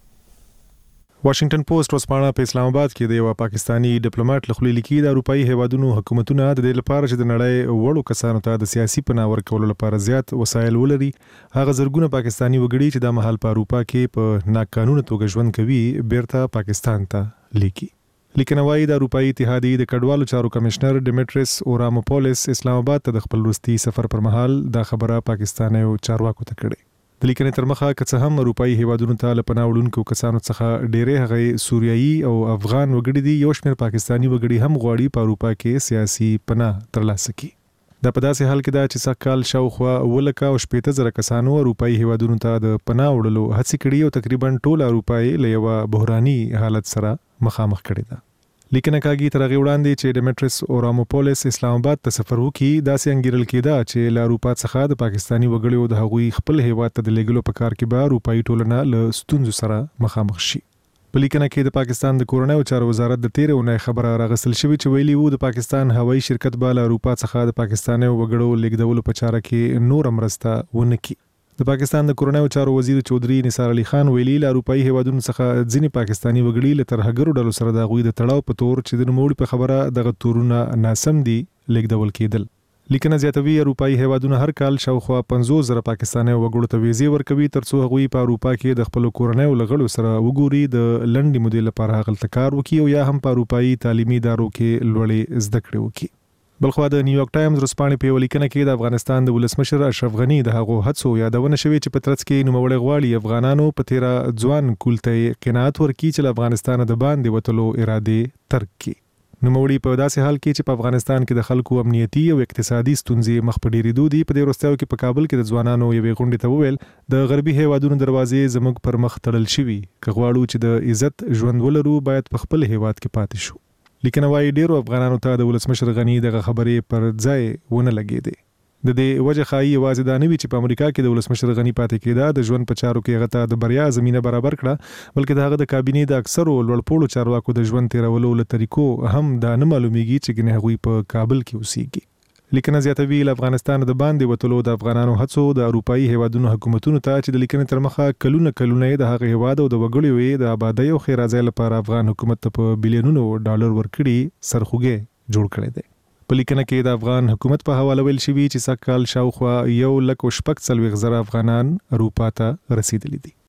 I: واشنگټن پوسټ ورځپاڼه په اسلام آباد کې د یو پاکستانی ډیپلوماټ لخوا لیکي د اروپאי هیوادونو حکومتونه د دې لپاره چې د نړۍ وړو کسانو ته د سیاسي پناه ورکولو لپاره زیات وسایل ولري هغه زرګونه پاکستانی وګړي چې د مهال په اروپا کې په ناقانونه توګه ژوند کوي بیرته پاکستان ته لیکي. لیکنه وايي د اروپאי اتحادیې د کډوالو چارو کمشنر ډیمیټریس اوراموپولس اسلام آباد ته د خپل وروستي سفر پر مهال دا خبره پاکستانیو چارواکو ته کړې. د لیکنې تر مخه که څه هم اروپאי هیوادونو ته له پناه وړونکو کسانو څخه ډېرې هغه سوریایي او افغان وګړي دي یو شمېر پاکستانی وګړي هم غواړي په اروپا کې سیاسي پناه ترلاسه کړي. دا په داسې حال کې ده چې سږ کال شاوخوا ولکه او شپېته زره کسانو اروپאי هیوادونو ته د پناه وړلو هڅې کړي او تقریبا ټول اروپايي له یو بحراني حالت سره مخامخ کړي ده. لیکنه کاږي تر هغه وړاندې چې ډیمیټریس اوراموپولس اسلام آباد ته سفر وکړي داسې انګیرل کېده چې له اروپا څخه د پاکستانی وګړو د هغوی خپل هیواد ته د لیږلو په کار کې به اروپאי ټولنه له ستونزو سره مخامخ شي. په لیکنه کې د پاکستان د کورنیو چارو وزارت د تیرې اونۍ خبره راغستل شوې چې ویلي وو د پاکستان هوایي شرکت به له اروپا څخه د پاکستاني وګړو لیږدولو په چاره کې نور مرسته ونه کړي. د پاکستان د کورنیو چارو وزیر چودري نثار علي خان ویلي له اروپאי هیوادونو څخه ځینې پاکستانی وګړي له ترهګرو ډلو سره د غوي د تړاو په تور چې د نوموړي په خبره دغه تورونه ناسم دي لیږدول کېدل. لیکنه زیاتوي اروپאי هیوادونو هر کال شاوخوا پنځوس زره پاکستاني وګړو ته ویزې ورکوي ترڅو هغوی په اروپا کې د خپل کورنیو لغړو سره وګوري د لنډې مودې لپاره هغلته کار وکړي او یا هم په اروپאי تعلیمي ادارو کې لوړې زده کړې وکړي. بلخوا د نیویارک ټایمز ورځپاڼې په لیکنه کې د افغانستان د ولسمشر اشرف غنی د هغو هڅو یادونه شوې چې په ترڅ کې نوموړی غواړي افغانانو په تیرا ځوان کولته قناعت ورکړي چې له افغانستان د باندې وتلو اراده ترک کړي. نوموړي په داسې حال کې چې په افغانستان کې د خلکو امنیتي او اقتصادي ستونزې مخ په ډیریدو دي په دې وروستیو کې په کابل کې د ځوانانو یوې غونډې ته وویل د غربي هیوادونو دروازې زموږ پر مخ تړل شوي که غواړو چې د عزت ژوند ولرو باید په خپل هیواد کې پاتې شو. لیکنه وايي ډیرو افغانانو ته د ولسمشر غنی دغه خبرې پر ځای ونه لګېدې. د دې وجه خایي یوازې دا نه وي چې په امریکا کې د ولسمشر غنی پاتې کېده د ژوند په چارو کې هغه ته د بریا زمينه برابر کړه بلکې د هغه د کابینې د اکثرو لوړپوړو چارواکو د ژوند تیرولو له طریقو هم دا نه معلومیږي چې ګنې هغوی په کابل کې اوسېږي. لیکنه زیاتوي له افغانستان د باندې وتلو د افغانانو هڅو د اروپאי هیوادونو حکومتونو ته چې د لیکنې تر مخه کلونه کلونه د هغه هیواد او د وګړو د آبادی او خیرازۍ لپاره افغان حکومت ته په بلیونونو ډالر ورکړي سرخوږی جوړ کړی دی. په لیکنه کې د افغان حکومت په حواله ویل شوی چې سږ کال شاوخوا یو لک او شپږ څلوېښت زره افغانان اروپا ته رسیدلي دي.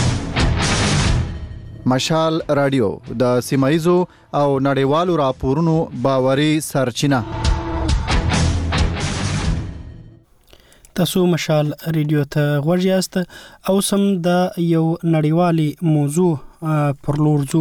O: مشال رادیو د سیمایزو او نړیوالو راپورونو باوري سرچینه.
A: تاسو مشال ریډیو ته غوږ یاست او سم د یو نړیوالي موضوع پر لور ځو.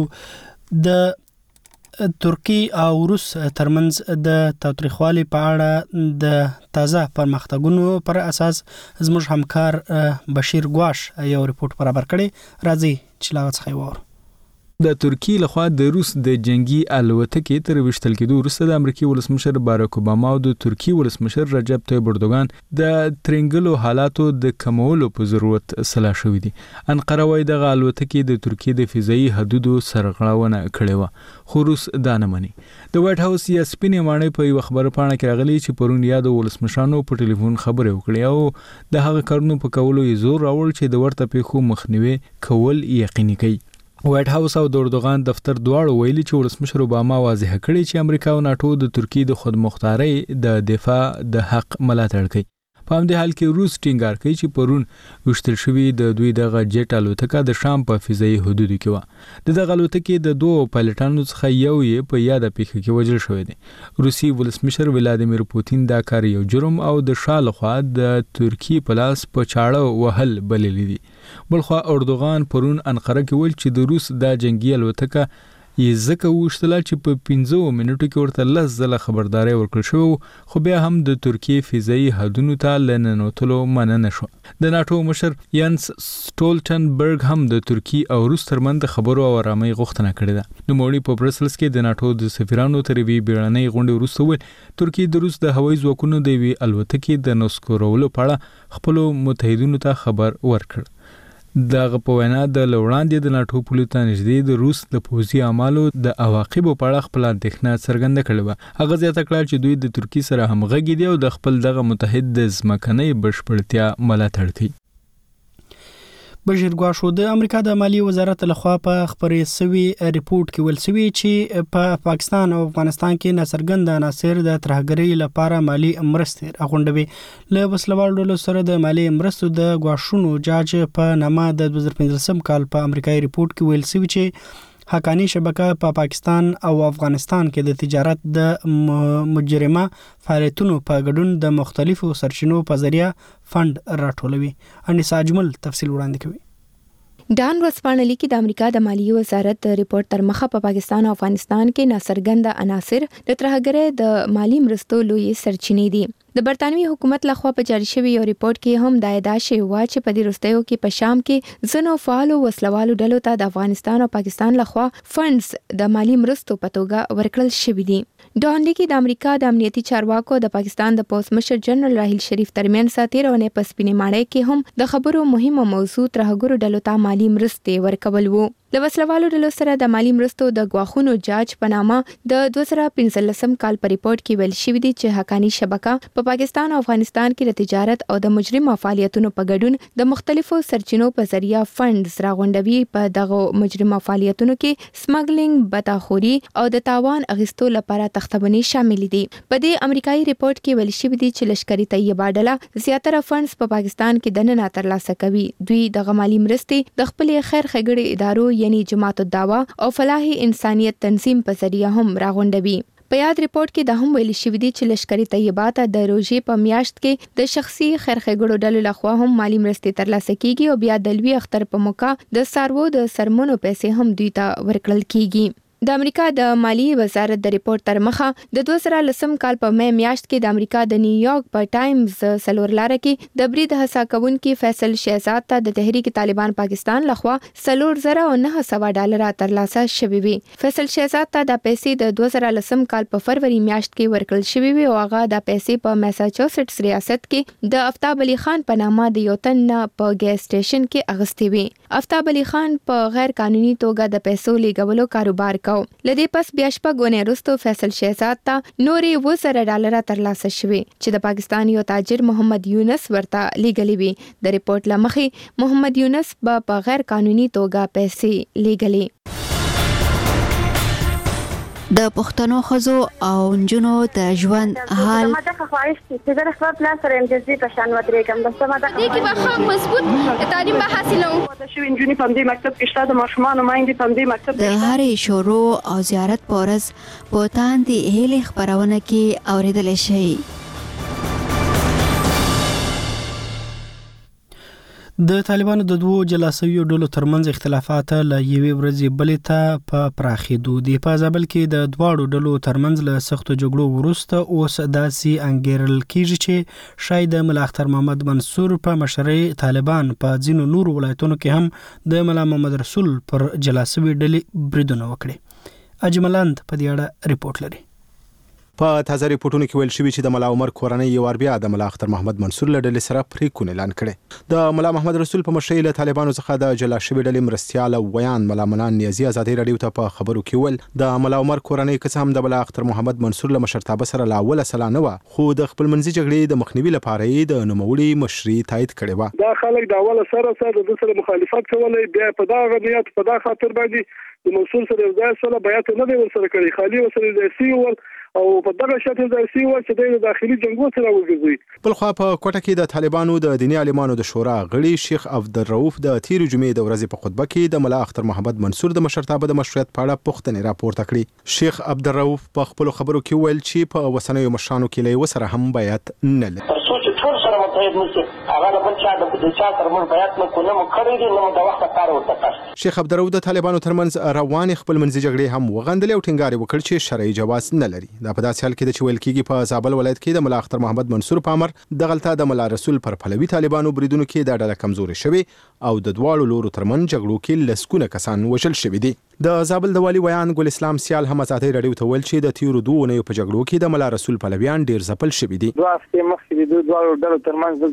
A: د ترکی او روس ترمنځ د تاوتریخوالي په اړه د تازه پرمختګونو پر اساس زموږ همکار بشیر ګواش یو ریپورت برابر کړي. راځي چې لاغت څخه وور.
J: د ترکی لخوا د روس د جنگي الوتکې تر وشتل کېدو وروسته د امریکای ولسمشر باراک اوباما او د ترکی ولسمشر رجب طیب اردوغان د ترنګلو حالاتو د کمولو په ضرورت سلا شوې دي. انقره وايي د الوتکې د ترکی د فضایي حدودو سرغړونه کړې و خو روس دا نه مني. د وایټ هاوس یا سپینې ماڼۍ په یو خبر پاڼه کې راغلي چې پرون یاد ولسمشرانو په ټلیفون خبرې وکړې او د هغه کارونو په کولو یې زور راوړ چې د ورته پیښو مخنیوي کول یقیني کوي. وایټ هاوس او د اردوغان دفتر دواړو ویلي چې ولسمشر اوباما واضح کړی چې امریکا او ناتو د ترکی د خودمختارۍ د دفاع د حق ملاتړ کوي. په همدې حال کې روس ټینګار کوي چې پرون وشتل شوی د دوی دغه جټ الوتکه د شام په فضایي حدودو کې و. د دغه الوتکې د دوه پایلټانو څخه یو یې په یاده پیښه کې وژل شوی دی. روسي ولسمشر ولادیمیر پوتین دا کار یو جرم او د شا لخوا د ترکیې په لاس په چاړه وهل بللی دي. بلخوا اردوغان پرون انقره کې ویل چې د روس دا جنگي الوتکه یې ځکه وشتله چې په پنځو منټو کې ورته لس ځله خبرداری ورکړل شوی، خو بیا هم د ترکیې فضایي حدونو ته له ننوتلو منع نه شو. د ناټو مشر یانس سټولټنبرګ هم د ترکیې او روس ترمنځ د خبرو او آرامۍ غوښتنه کړې ده. نوموړي په برسلز کې د ناټو د سفیرانو تر یوې بیړنۍ غونډې وروسته وویل ترکیې د روس د هوایي ځواکونو د یوې الوتکې د نسکورولو په اړه خپلو متحدینو ته خبر ورکړ. دغه په وینا د لوړاندې د ناټو پولو ته نږدې د روس د پوځي اعمالو د عواقبو په اړه خپل اندېښنه څرګنده کړې وه. هغه زیاته کړه چې دوی د ترکیې سره همغږي دي او د خپل دغه متحد د ځمکنۍ بشپړتیا ملاتړ کوي.
A: بشیر ګواشو د امریکا د مالی وزارت لخوا په خبرې سوي ریپورت کې ویل سوي چې په پاکستان او افغانستان کې ناڅرګند عناصر د ترهګرۍ لپاره مالی مرستې راغونډوي. له وسلوالو ډلو سره د مالی مرستو د ګواشونو جاج په نامه د دوه زره پنځلسم کال په امریکایي ریپورت کې ویل سوي چې حقانی شبکه په پا پاکستان او افغانستان کې د تجارت د مجرمه فعالیتونو په ګډون د مختلفو سرچینو په ذریعہ فند راټولوي. انیسا اجمل تفصیل وړاندې کوي.
K: ډان ورسپانلی کې د امریکا د مالی وزارت ریپورت تر مخه په پا پاکستان او افغانستان کې ناڅرګند عناصر د ترهګرۍ د مالی مرستو لوی سرچینې دي. د برتانوي حکومت لخوا په جاری شوی یو ریپورت کې هم دا ادعا شوی و چې په دې وروستیو کې په شام کې ځینو فعالو وسلوالو ډلو ته د افغانستان او پاکستان لخوا فندز د مالی مرستو په توګه ورکړل شوی دي. ډان لیکي د امریکا د امنیتي چارواکو د پاکستان د پوسټ مشر جنرال راهیل شریف ترمنځ ساتیر او نه په سپینې ماڼۍ کې هم د خبرو مهمه موضوع ترهګرو ډلو ته مالی مرستې ورکول وو. د وسلوالو ډلو سره د مالی مرستو د غواخونو جاج په نامه د دوه زره پنځلسم کال په ریپورت کې ویل شوی دی چې حقانی شبکه په پاکستان او افغانستان کې د تجارت او د مجرمه فعالیتونو په ګډون د مختلفو سرچینو په ذریعہ فندز راغونډوي. په دغه مجرمه فعالیتونو کې سمګلینګ، بتاخوري او د تاوان اغیستو لپاره تختبنی شامل دي. په دې امریکایي ریپورت کې ویل شوی دی چې لشکري طیبه ډله زیاتره فندز په پاکستان کې دننه ترلاسه کوي. دوی د مالی مرستې د خپل خیر ښېګړې ادارو یعنی جماعت الدعوه او فلاح انسانیت تنظیم په ذریعہ هم راغونډوي. په یاد ریپورت کې د هم ویل شوی دی چې لشکري طیبات د روزي په میاشت کې د شخصي خیر ښېګړو ډلو لخوا هم مالی مرستې ترلاسه کیږي او بیا د لوی اختر په موقع د سارو د سرمنو پیسې هم دوی ته ورکړل کیږي. د امریکا د مالی وزارت د ریپورت تر مخه د دوه زره لسم کال په مې میاشت کې د امریکا د نیویارک په ټایمز سلور لاره کې د برید هڅه کوونکي فیصل شهزاد ته د تحریک طالبان پاکستان لخوا سلور زره او نه سوه ډالر ترلاسه شوي وي. فیصل شهزاد ته د پیسې د دوه زره لسم کال په فروری میاشت کې ورکړل شوي وي او هغه د پیسې په میساچوسټس ریاست کې د افتاب علي خان په نامه د یو تن په ګیس سټیشن کې اغستې وي. افتاب علي خان په غیر قانوني توګه د پیسو لیږلو کاروبار لدې پس بیا شپږ ونې وروسته فیصل شهزاد ته نورې اووه زره ډالر ترلاسه شوي چې د پاکستان یو تاجر محمد یونس ورته لیږلي وي. د ریپورت له مخې محمد یونس به په غیر قانوني توګه پیسې لیږلي.
H: د پښتنو ښځو او نجونو د ژوند حال
L: ما ته خواهش چې زه خپل پلان سره امتیازي په شان ودرېږم. بس ما ته دې کې به ښه مضبوط تعلیم به حاصلوم. د شوي نجونې په دې مکتب کې شته، د ماشومانو میندې په دې مکتب
H: د هرې شروع او زیارت په ورځ په تاندې هیلې خپرونه کې اورېدلی شئ.
A: د طالبانو د دوو جلا شویو ډلو ترمنځ اختلافات له یوې ورځې بلې ته په پراخېدو دي. په زابل کې د دواړو ډلو ترمنځ له سختو جګړو وروسته اوس داسې انګیرل کېږي چې شاید د ملا اختر محمد منصور په مشرۍ طالبان په ځینو نورو ولایتونو کې هم د ملا محمد رسول پر جلا شوي ډلې بریدونه وکړي. اجملاند په دې اړه ریپورت لري.
M: په تازه ریپورتونو کې ویل شوی چې د ملا عمر کورنۍ یو وار بیا د ملا اختر محمد منصور له ډلې سره پریکون اعلان کړي. د ملا محمد رسول په مشرۍ له طالبانو څخه د جلا شوي ډلې مرستیال او ویان ملا منان نیازي ازادي رادیو ته په خبرو کې ول د ملا عمر کورنۍ که هم د ملا اختر محمد منصور له مشرتابه سره لا اوله سلا نه و، خو د خپل منځي جګړې د مخنیوي لپاره یې د نوموړي مشري تایید کړې و.
N: دا خلک د اوله سره سره د سره مخالفت کولای، بیا په دا غنیت په دا خاطر باندې د منصور سره یو ځای سره بیعت نه دی ورسره کړی، خالي ورسره د سی ول او په دغه شکل د سی و چې د داخلي جنگو سره وګرځي.
M: بل خو په کوټه کې د طالبانو د دینی عالمانو د شورا غړي شیخ عبدالرؤف د تیر جمعې د ورځې په خطبه کې د ملا اختر محمد منصور د مشرتابه د مشروعیت په اړه پوښتنې راپورته کړې. شیخ عبدالرؤف په خپل خبرو کې ویل چې په وسنیو مشرانو کې له وسره هم بیعت نه لري.
F: سوچ ټول سره متحد نشي هغه بل چا د چا تر موږ بیعت نه کوو نه کړی دي نو د وخت کار ورته.
M: شیخ عبدالرؤف د طالبانو ترمنځ روان خپل منځي جګړې هم وغندلې او ټینګار وکړ چې شرعي جواز نه لري. دا په داسې حال کې چې ویل کېږي په زابل ولایت کې د ملا اختر محمد منصور په امر د غلطه د ملا رسول پر پلوي طالبانو بریدونو کې د ډله کمزوري شوی او د دواړو لورو ترمن جګړو کې لسکونه کسان وژل شوی دي. د زابل د والی ویان ګل اسلام سیال هم ازادي رادیو ته ویل چې د تیرو دوه نه په جګړو کې د ملا رسول پلویان ډیر ځپل شوی دي.
F: دوه هفته مخکې د دواړو ډلو ترمنځ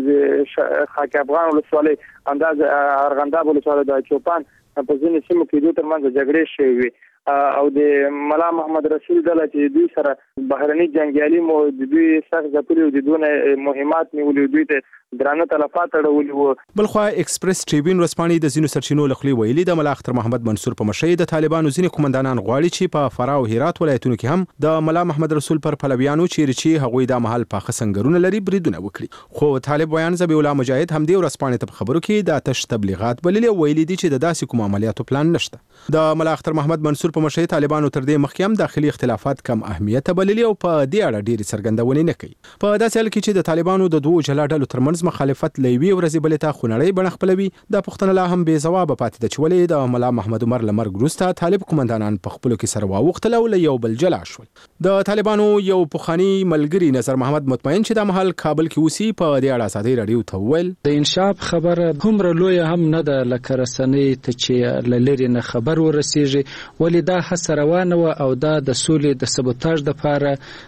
F: د خاک افغان ولسوالۍ انداز ارغنداب ولسوالۍ د چوپان په ځینې سیمو کې دوه ترمنځ جګړې شوې او د ملا محمد رسول ډله چې دوی سره بهرني جنگیالي مو د دوی سخت ځپلي او د دونه مهمات نیولې دوی ته درانه تلفات اړولي وو.
M: بل خو ایکسپریس ټریبیون ورسپانې د زینو سرچینو لخوا ویلي د ملا اختر محمد منصور په مشرۍ د طالبانو ځینې قومندانان غواړي چې په فراه او هرات ولایتونو کې هم د ملا محمد رسول پر پلویانو چیرې چې هغوی د محل په خسنګرونه لري بریدونه وکړي. خو طالب بیان ذبیح الله مجاهد هم دی ورسپانې ته خبرو کې د تش تبلیغات بللي ویلي دي چې د داسې کوم عملیاتو پلان نشته. د ملا اختر محمد منصور په مشرۍ طالبانو تر دې مخکې هم داخلي اختلافات کم اهمیت بللي او په دې اړه ډېری څرګندونې نه کوي. په داسې حال کې چې د طالبانو د دوه جلا ډلو ترمنځ مخالفت لوي ورځې بلې ته خونړۍ بڼه خپلوي دا پوښتنه لا هم بې ځوابه پاتې ده چې ولې د ملا محمد عمر له مرګ وروسته طالب قومندانان په خپلو کې سره واوښتل او له یو بل جلا شول. د طالبانو یو پخواني ملګري نظر محمد مطمئن چې د محل کابل کې اوسي په دې اړه ازادي رادیو ته وویل
P: د انشاف خبره هومره لویه هم نه ده لکه رسنۍ ته چې له لرې نه خبر ورسیږي ولې دا هڅه روانه وه او دا د سولې د سبوتاژ دپاره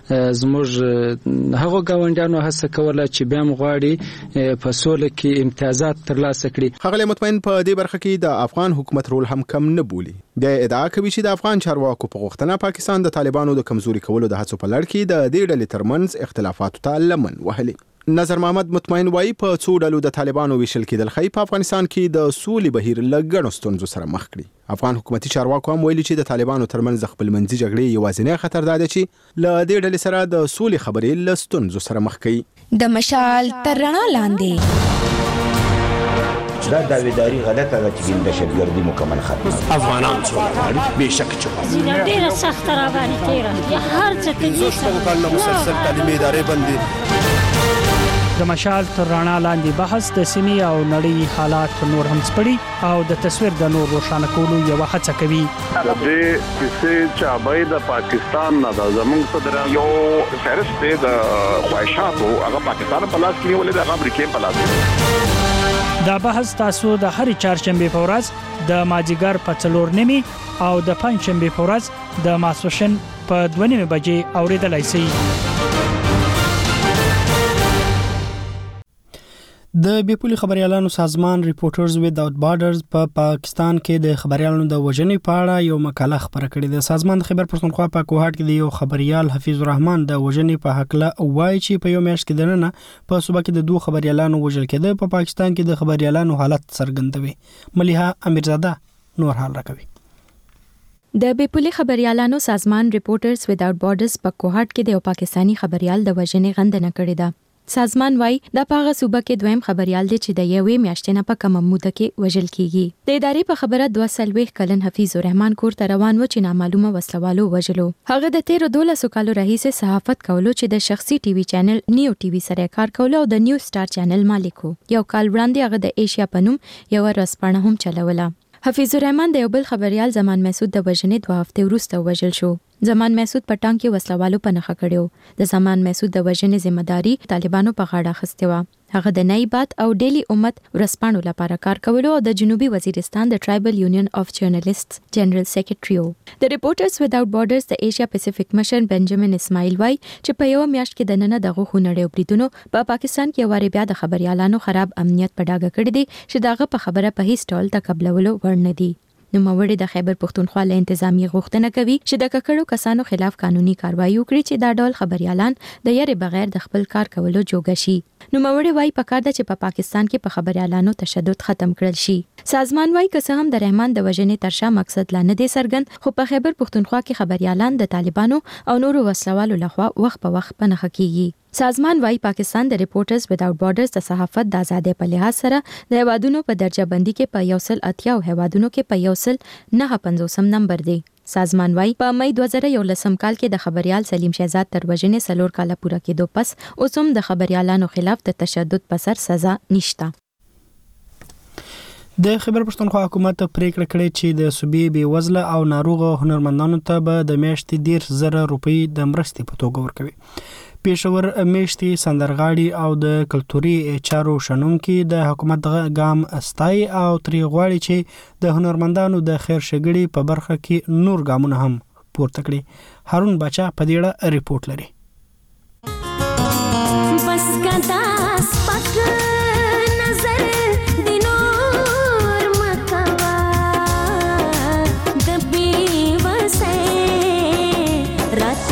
P: زموږ هغو ګاونډیانو هڅه کوله چې بیا هم غواړي په سوله کې امتیازات ترلاسه کړي.
M: ښاغلی مطمئن په دې برخه کې د افغان حکومت رول هم کم نه بولي. بیا ادعا کوي چې د افغان چارواکو په غوښتنه پاکستان د طالبانو د کمزوري کولو د هڅو په لړ کې د دې ډلې ترمنځ اختلافاتو ته لمن وهلي. نظر محمد مطمئن وایي په څو ډلو د طالبانو ویشل کېدل ښایي په افغانستان کې د سولې بهیر له ګڼو ستونزو سره مخ کړي. افغان حکومتي چارواکو هم ویلي چې د طالبانو ترمنځ د خپل منځي جګړې یوازینی خطر دا دی چې له دې ډلې سره د سولې خبرې له ستونزو سره مخ کوي.
K: د مشال تر رڼا لاندې
E: دا داویداری غلطه ده چې دهشتګردي مکمل ختمه
G: افغانان سوله غواړي بېشکه چې غواړي
X: ډېره سخته راباندې تېره هر څه کوي
G: زه شپږ کلونه مسلسل تعلیمي ادارې بندي.
Y: د مشال تر رڼا لاندې بحث د سیمې او نړۍ حالات نور هم سپړي او د تصویر د نور روښانه کولو یوه هڅه کوي.
B: د دې کیسې چابۍ د پاکستان نه ده زموږ صدر یو فهرست دی د خواهشاتو هغه پاکستان په لاس کې نیولې ده هغه امریکې په لاس کې.
Y: دا بحث تاسو د هرې چهارشنبې په ورځ د مازدیګر په څلور نیمې او د پنجشنبې په ورځ د ماسپښین په دوه نیمې بجې اورېدلی شئ. د بیپولي خبريالانو سازمان ریپورټرز ویداوت بارډرز په پاکستان کې د خبريالانو د وژنې په اړه یو مقاله خبره کړې ده. سازمان د خیبر پښتونخوا په کوهاټ کې د یو خبريال حفیظ الرحمن د وژنې په حق له وایي چې په یو میاشت کې دننه په صوبه کې د دوه خبريالانو وژل کېده. په پاکستان کې د خبريالانو حالت څرګندوي. مليحه امیرزاده نور حال راکوي.
K: د بیپولي خبريالانو سازمان ریپورټرز ویداوت بارډرز په کوهاټ کې د یو پاکستانی خبريال د وژنې غندنه کړې ده. سازمان وايي د پاغه صوبه کې دویم خبريال دی چې د یوې میاشتې نه په کم موده کې وژل کیږي. د ادارې په خبره دوه سلويخ کلن حفیظ الرحمن کور ته روان و چې نامعلومه وسلوالو وژلو. هغه د تیر دولسو کالو راهیسې صحافت کولو چې د شخصي ټي وي چینل نیو ټي وي سره کار کولو او د نیو سٹار چینل مالک و. یو کال وړاندې هغه د ایشیا پنوم یو ورځپاڼه هم چلوله. حفیظ الرحمن د یو بل خبريال زمان مسعود د وژنې دوه هفته وروسته وژل شو. زمان مسعود په ټانک کې وسلوالو په نخښه کړو. د زمان مسعود د وژنې ذمہداري طالبانو په غاړه اخیستې و. هغه د نایبات او ډیلی امت ورسپانو لپاره کار کولو او د جنوبي وزیرستان د ټرایبل یونین اف جرنالیستس جنرال سیکریټری و. د ریپورټرز ویداوت بارډرز د ایشیا پیسفیک مشر بنجامین اسماعیل وای چې په یو میاشت کې د نن دغه خونړیو بریدونو په پاکستان کې واره بیا د خبريالانو خراب امنیت په ډاګه کړی دی چې داغه په خبره په هیڅ ډول تقبلولو ورنه دي. نو موري د خیبر پښتونخوا له انتظامی غوښتنه کوي چې د ککړو کسانو خلاف قانوني کاروایی وکړي چې دا ډول خبريالان د یری بغیر د خپل کار کولو جوګه شي. نو موري وايي پکار ده چې په پا پاکستان کې په خبريالانو تشدد ختم کړل شي. سازمان وايي که څه هم د رحمان د وژنې ترشا مقصد لا نه دی سرګند، خو په خیبر پښتونخوا کې خبريالان د طالبانو او نورو وسلوالو لخوا وخت په وخت پنهخ کیږي. سازمان وايي پاکستان د ریپورټرز ویداوټ بارډرز د صحافت د ازادۍ په لحاظ سره د هیوادونو په درجه بندي کې په یو سل اتیا او هیوادونو کې په یو سل نه پنځوسم نمبر دی. سازمان وايي په مې دوه زره یولسم کال کې د خبريال سلیم شهزاد تر وژنې څلور کاله پوره کېدو پس اوس هم د خبريالانو خلاف د تشدد په سر سزا نشته.
A: د خیبر پښتونخوا حکومت پریکړه کړې چې د صوبې بې وزله او ناروغه هنرمندانو ته به د میاشتې ډیر زره روپۍ د مرستې په توګه ورکوي. پېښور میشتي سندرغاړي او د کلتوري چارو شنونکي د حکومت ګام استای او تری غواړي چې د هنرمندانو د خیر ښېګړې په برخه کې نور ګامونه هم پورته کړي. هارون بچا په دې اړه ریپورت لري. بس کدا سپک نظر دینور مکوا د بي وسه رات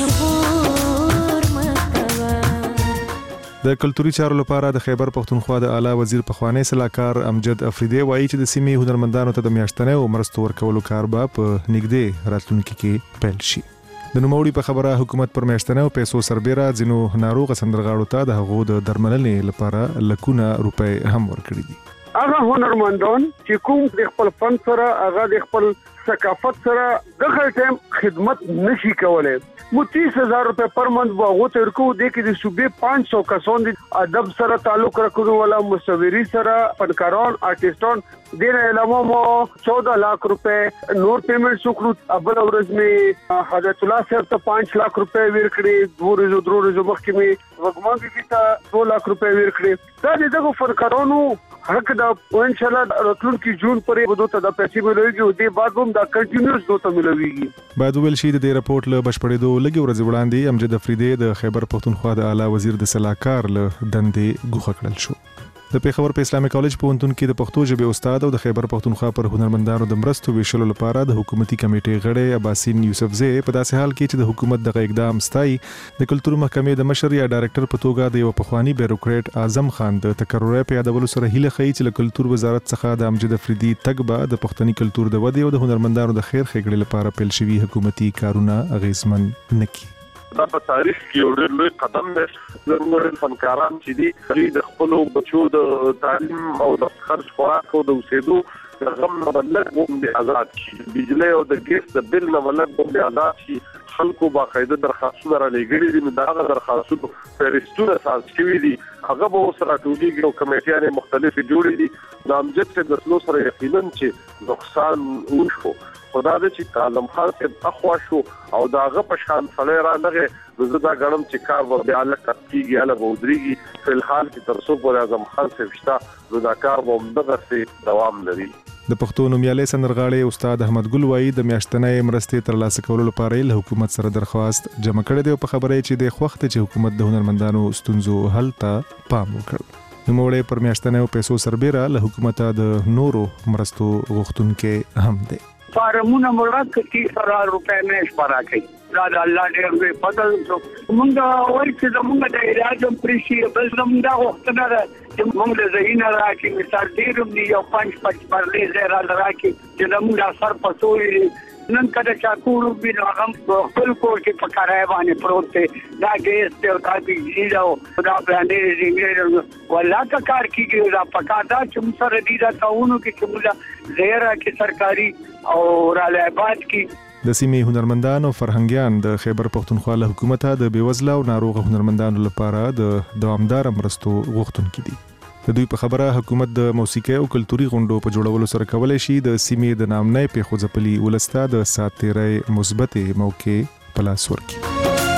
I: د کلتوري چارو لپاره د خیبر پښتونخوا د اعلی وزیر پخوانی صلاحکار امجد افریدی وایي چې د سیمې هنرمندانو ته د میاشتنې او مرستو ورکولو کار به په نږدې راتلونکي کې پیل شي. د نوموړي په خبره حکومت پر میاشتنې او پیسو سربېره ځینو ناروغه سندرغاړو ته د هغو د درملنې لپاره لکونه روپۍ هم ورکړي دي.
N: هغه هنرمندان چې کوم د خپل فن سره هغه د خپل ثقافت سره د خپل ټیم خدمت نشي کولای، مو تیس هزار روپے پر منथ باغو ته ورکو دي کې د صوبې پانچ سو کسان دي ادب سره تعلق رکھنو والا مصوري سره فنکاران آرټیسټان دین علاوه مو چودہ لاکھ روپے نور پیمنٹ سکرو ابل اورز می حضرت الله صاحب ته پانچ لاکھ روپے ورکړي، دو ورځو درو ورځو مخکې می وګمان کې ته دو لاکھ روپے ورکړي. دا دغه فنکارانو حق دا ان شاء الله راتلونکي جون پرې ودو ته د پیسې ملويږي او دې بعد هم دا کنټینیوس دوته ملويږي.
I: بعد ویل شي د دې رپورت له بشپړېدو لږ ورځې وړاندې امجد افریدی د خیبر پښتونخوا د اعلی وزیر د صلاحکار له دندې ګوښه کړل شو. د پیښور په اسلامي کالج پوهنتون کې د پښتو ژبې استاد او د خیبر پښتونخوا پر هنرمندانو د مرستو ویشلو لپاره د حکومتي کمیټې غړی عباسین یوسفزی په داسې حال کې چې د حکومت دغه اقدام ستایي د کلتور محکمې د مشر یا ډایرکټر په توګه د یو پخوانی بیروکریټ اعظم خان د تکرر په یادولو سره هیله ښیي چې له کلتور وزارت څخه د امجد افریدي تګبه د پښتني کلتور د ودې او د هنرمندانو د خیر ښېګړې لپاره پیل شوي حکومتي کارونه اغیزمن نکړي.
B: دا په تاریخ کې یو ډېر لوی قدم دی. زموږ فنکاران چې دي دوی د خپلو بچو د تعلیم او د خرج خوراک او د اوسېدو غم نه بلد هم د آزاد شي، بجلی او د ګیس د بل نه بلد هم د آزاد شي. خلکو باقاعده درخواستونه را لېږلي دي، نو د هغه درخواستونو فهرستونه ساز شوي دي، هغه به اوس راټولېږي او کمیټیانې مختلفې جوړې دي. د امجد صاحب د تلو سره یقینا چې نقصان وشو، خو دا دی چې عالم خان صاحب اخوا شو او د هغه په شان سړی رانغی، نو زه دا ګڼم چې کار به بیا هلته کېږي، هله به ودرېږي. فی الحال کې تر څو پورې اعظم خان صاحب شته، نو دا کار به همدغسې دوام لري.
I: د پښتو نومیالی سندرغاړی استاد احمد ګل وایي د میاشتنۍ مرستې ترلاسه کولو لپاره یې له حکومت سره درخواست جمع کړی دی او په خبره یې چې د خوښ دی چې حکومت د هنرمندانو ستونزو حل ته پام وکړ. نوموړی پر میاشتنۍ پیسو سربېره له حکومته د نورو مرستو غوښتونکی هم دی.
Q: فارمونه مراد کتی سره روپے میش پارا کوي. دا د الله ډېر لوی فضل شو. موږ وایي چې زموږ د علاج هم پرې شي، بل زموږ دا غوښتنه ده چې موږ له ذهنه راکړي، مثال ډېر هم دي یو پنځ پنځ پرلې ځای را راکړي چې زموږ دا سر په سوی نن کله چاکور وي نو هغه خپل کور کې په کرایه باندې پروت دی. دا ګیس دی او دا بجلي ده او دا برانډې زینګې والله که کار کېږي دا پکار ده چې موږ سره دي دا کارونو کې چې موږ ځای راکړي سرکاري او راله آباد کې.
I: د سیمې هنرمندان او فرهنګیان د خیبر پښتونخوا له حکومته د بېوزله او ناروغه هنرمندانو لپاره د دوامداره مرستو غوښتونکي دي. د دوی په خبره حکومت د موسیقي او کلتوري غونډو په جوړولو سره کولی شي د سیمې د نامنۍ پیښو ځپلي ولس ته د سات تیری مثبتې موقع په لاس ورکړي.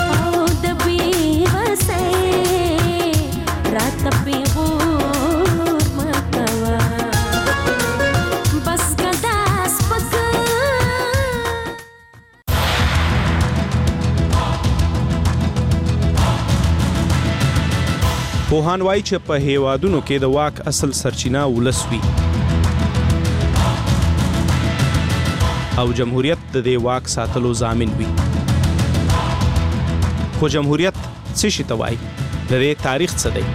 R: پوهان وایي چې په هیوادونو کې د واک اصل سرچینه ولس وي. او جمهوریت د دې واک ساتلو ضامن وي. خو جمهوریت څه شي ته وایي؟ د دې تاریخ څه دی؟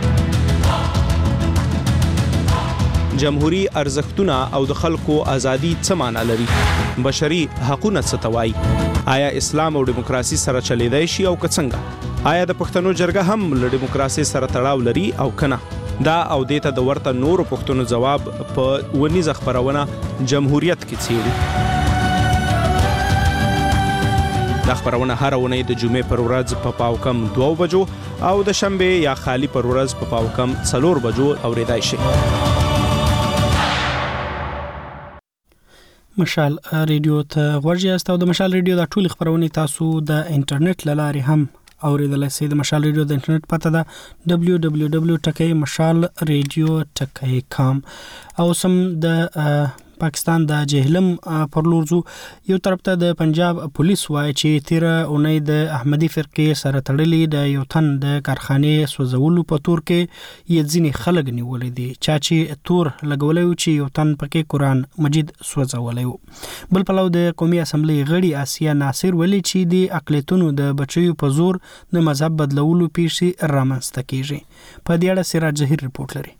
R: جمهوری ارزښتونه او د خلکو ازادي څه معنا لري؟ بشري حقوقونه څه ته وایي؟ آیا اسلام او دیموکراسي سره چلیدای شي او که څنګه؟ آیا د پښتنو جرګه هم له دیموکراسي سره تړاو لري او کنه؟ دا او دیته د ورته نورو پښتنو جواب په ونیزه خبرونه جمهوریت کې څیړي. دا خبرونه هر ونې د جمعې پر ورځ په پاو کم دوه بجو او د شنبه یا خالی پر ورځ په پاو کم څلور بجو اوریدای شي.
A: مشال ریډیو ته غوږ یاست او د مشال ریډیو د ټولو خبرونه تاسو د انټرنیټ لارې هم اوریدلای شئ. د مشال ریډیو د انټرنیټ پته ده دبلیو دبلیو دبلیو ډاٹ مشال ریډیو ډاٹ کام. او سم د پاکستان د جهلم پر لور زو یو طرف ته د پنجاب پولیس وایي چې تیر اونۍ د احمدي فرقې سره تړلې د یو تن د کارخانې سوځولو په تور کې یې ځینې خلک نیولې دي چا چې تور لګولې و چې یو تن پکې قرآن مجید سوځولې و. بل پلو د قومي اسمبلی غړي آسیا ناصر ویلي چې د اقلیتونو د بچیو په زور د مذهب بدلولو پیښې رامنځته کیږي. په دې اړه سراج ظهیر رپورټ لري.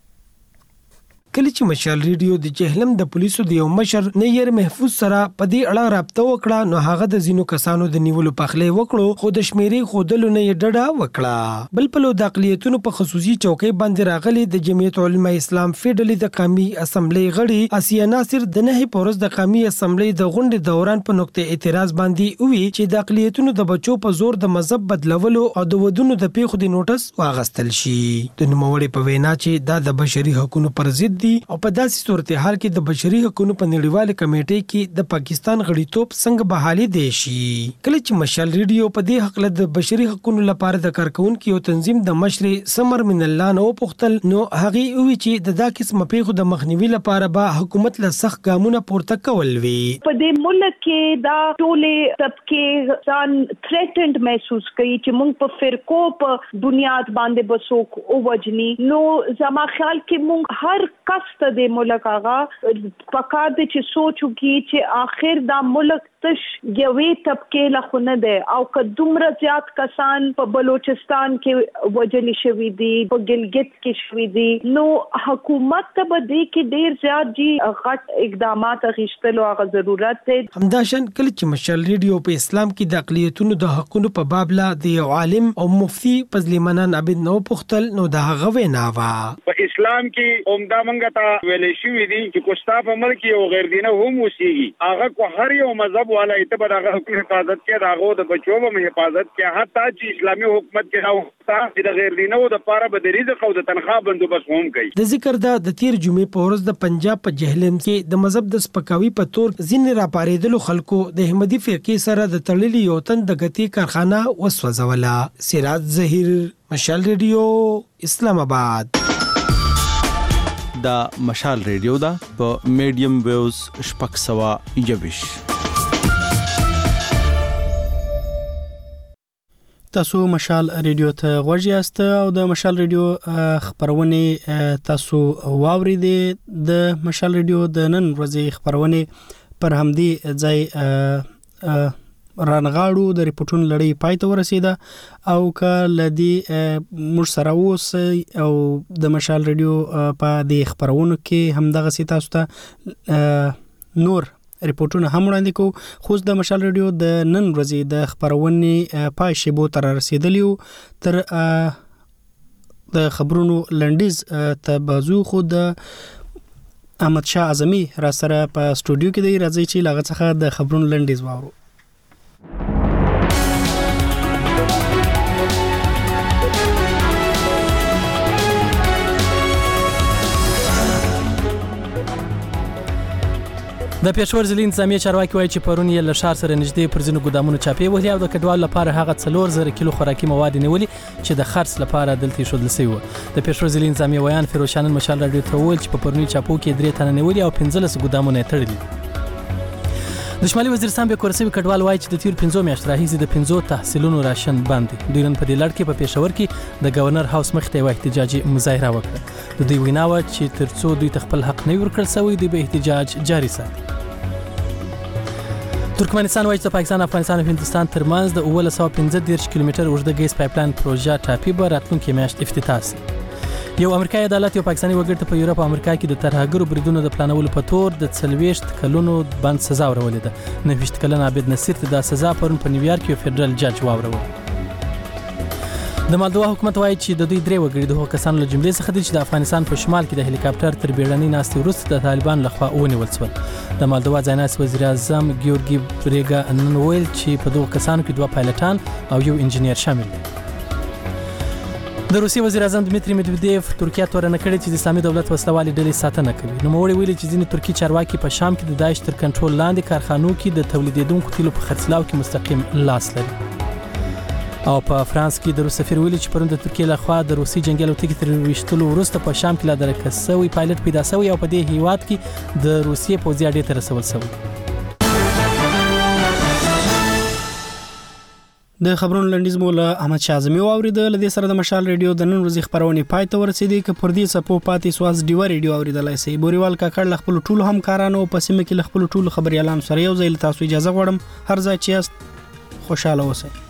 D: کله چې مشال ریډیو د جهلم د پولیسو د یو مشر نیر محفوظ سره په دې اړه رابطه وکړه نو هغه د زینو کسانو د نیولو پخلې وکړو خو د شمیرې خودلو نه یې ډډه وکړه. بل په لو د اقلیتونو په خصوصي چوکۍ باندې راغلي د جمعیت علماء اسلام فیډرالي د قومي اسمبلی غړي آسیا ناصر د نه پورز د قومي اسمبلی د غونډې دوران په نقطه اعتراض باندې وی چې د اقلیتونو د بچو په زور د مذهب بدلولو او د ودونو د پیښو د نوټس واغستل شي. د نوموړي په وینا چې دا د بشري حقوقو پر ضد دي او په داسې صورتحال کې د بشري حقوقو په نړیواله کمیټې کې د پاکستان غړیتوب څنګه بحالي دی شي. کله چې مشال ریډیو په دې حق له د بشري حقوقو لپاره د کارکونکو یو تنظیم د مشر سمر من الله نو پختل نو هغه وی چې د دا قسم پیښو د مخنیوي لپاره به حکومت له سخت ګامونه پورته کول وی.
S: په دې ملک کې دا ټولې طبقه ځان تھریټنډ محسوس کوي چې موږ په فرقو په بنیاد باندې بسوک او وجني نو زما خیال کې موږ هر کس ته د ملک آغا پکار دي چې سوچو کی چې آخر دا ملک تش یوې طبقه له خونه ده او که دومره زیات کسان په بلوچستان کې وجل شوی دي په ګلګت کې شوی دي نو حکومت ته به دې کې ډیر زیات جی غټ اقدامات غوښتلو هغه ضرورت دی.
D: همداشان کله چې مشال ریډیو په اسلام کې د اقلیتونو د حقوقو په باب لا د یو عالم او مفتی فضل منان عبد نو پختل نو د هغه وینا وا
T: په اسلام کې عمده منګه تا ویلې شوې دي چې کوستا په ملک یو غیر دینه هم وسیږي هغه کو هر یو مذهب والا ایته به هغه حفاظت کې راغو د بچو به حفاظت کې حتی چې اسلامي حکومت کې راو چې د غیر دینه او د پاره به د رزق او د تنخواه بندوبست هم کوي.
D: د ذکر دا د تیر جمعې په ورځ د پنجاب په جهلم کې د مذهب د سپکاوي په تور ځین را پاریدلو خلکو د احمدي فرقې سره د تړلې یو تن د غتی کارخانه وسوځوله. سراج ظهیر مشال ریډیو اسلام آباد.
R: دا مشال ریډیو دا په میډیم ویوز شپږ سوه یویش.
A: تاسو مشال ریډیو ته غوږ یاست او د مشال ریډیو خبرونه تاسو واوریدې. د مشال ریډیو د نن ورځې خبرونه پر همدي ځای رانغاړو د ریپورتونو لړۍ پای ته ورسیده او که لدی موږ سره اوس او د مشال ریډیو په دې خبرونو کې هم دغه سي تاسو ته نور ریپورتونه هم وړاندې کوو. خو د مشال ریډیو د نن ورځې د خبرونې پای شیبو تر رسیدلیو تر د خبرونو لنډیز ته بازو خو د احمد شاه اعظمي را سره په سټوډیو کې دی. راځي چې لاغه څخه د خبرونو لنډیز واورو.
C: د پېښور ضلعي انتظامیه چارواکي وایي چې پرون یې له ښار سره نږدې پر ځینو ګودامونو چاپې وهلې او د کډوالو لپاره هغه څلور زره کیلو خوراکي مواد نیولي چې د خرڅ لپاره دلته ایښودل شوي وو. د پېښور ضلعي انتظامیه ویان فیروز شاه نن مشال راډیو ته وویل چې په پروني چاپو کې درې تنه نیولي او پنځلس ګودامونه یې تړلي. د شمالي وزیرستان به کورسوي کډوال وایي چې د تیر پنځو میاشتو راهیسې د پنځو تحصیلونو راشن بند دي. دوی نن په دې لړ کې په پېښور کې د گورنر هاوس مخې ته یوه احتجاجي مظاهره وکړه. د دوی وینا وه چې تر څو دوی ته خپل حق نه وي ورکړل شوی دوی به احتجاج جاري ساتي. ترکمنستان وایي چې پاکستان افغانستان او هندستان ترمنځ د اوولس سوه پنځه دېرش کیلومتر اوږده ګیس پایپلاین پروژه ټاپي به راتلونکي میاشت افتتاح شي. یو امریکایي عدالت یو پاکستاني وګړي ته په یورپ او امریکا کې د ترهګرو بریدونو د پلانولو په تور د څلوېښت کلونو بند سزا ورولې ده. نهه ویشت کلن عابد نصیر ته دا سزا پرون په نیویارک کې یو فدرال جج واوروله. د مالدووا حکومت وایي چې د دوی درې وګړي د هغو کسانو له جملې څخه دي چې د افغانستان په شمال کې د هلیکاپټر تر بیړنۍ ناستې وروسته د طالبانو لخوا ونیول شول. د مالدووا ځایناستی وزیر اعظم ګیورګي بریګا نن ویل چې په دغو کسانو کې دوه پایلټان او یو انجینیر شامل دي. د روسي وزیر اعظم دمیتری مدودیف ترکیه تورنه کړې چې د اسلامي دولت وسلوالې ډلې ساتنه کوي. نوموړي ویلي چې ځینې ترکي چارواکي په شام کې د داعش تر کنټرول لاندې کارخانو کې د تولیدېدونکو تیلو په خرڅلاو کې مستقیم لاس لري. او په فرانس کې د روس سفیر ویلي چې پرون د ترکیې لخوا د روسي جنگي الوتکې تر ویشتلو وروسته په شام کې لا درکه شوی پایلټ پیدا شوی او په دې هیواد کې د روسیې پوځي اډې ته رسول شوی.
A: د خبرونو لنډیز مولا احمد شاه اعظمي واوریدل. د دې سره د مشال ریډیو د نن ورځې خبرونه پای ته ورسېدې. ک پر دې سپو پاتې سواز ډیو ریډیو اوریدلای سي. بوريوال کاکړ خپل ټولو همکارانو په سیمه کې خپل ټولو خبريالانو سره یو ځای له تاسو اجازه غواړم. هر ځای چې یاست خوشاله اوسئ.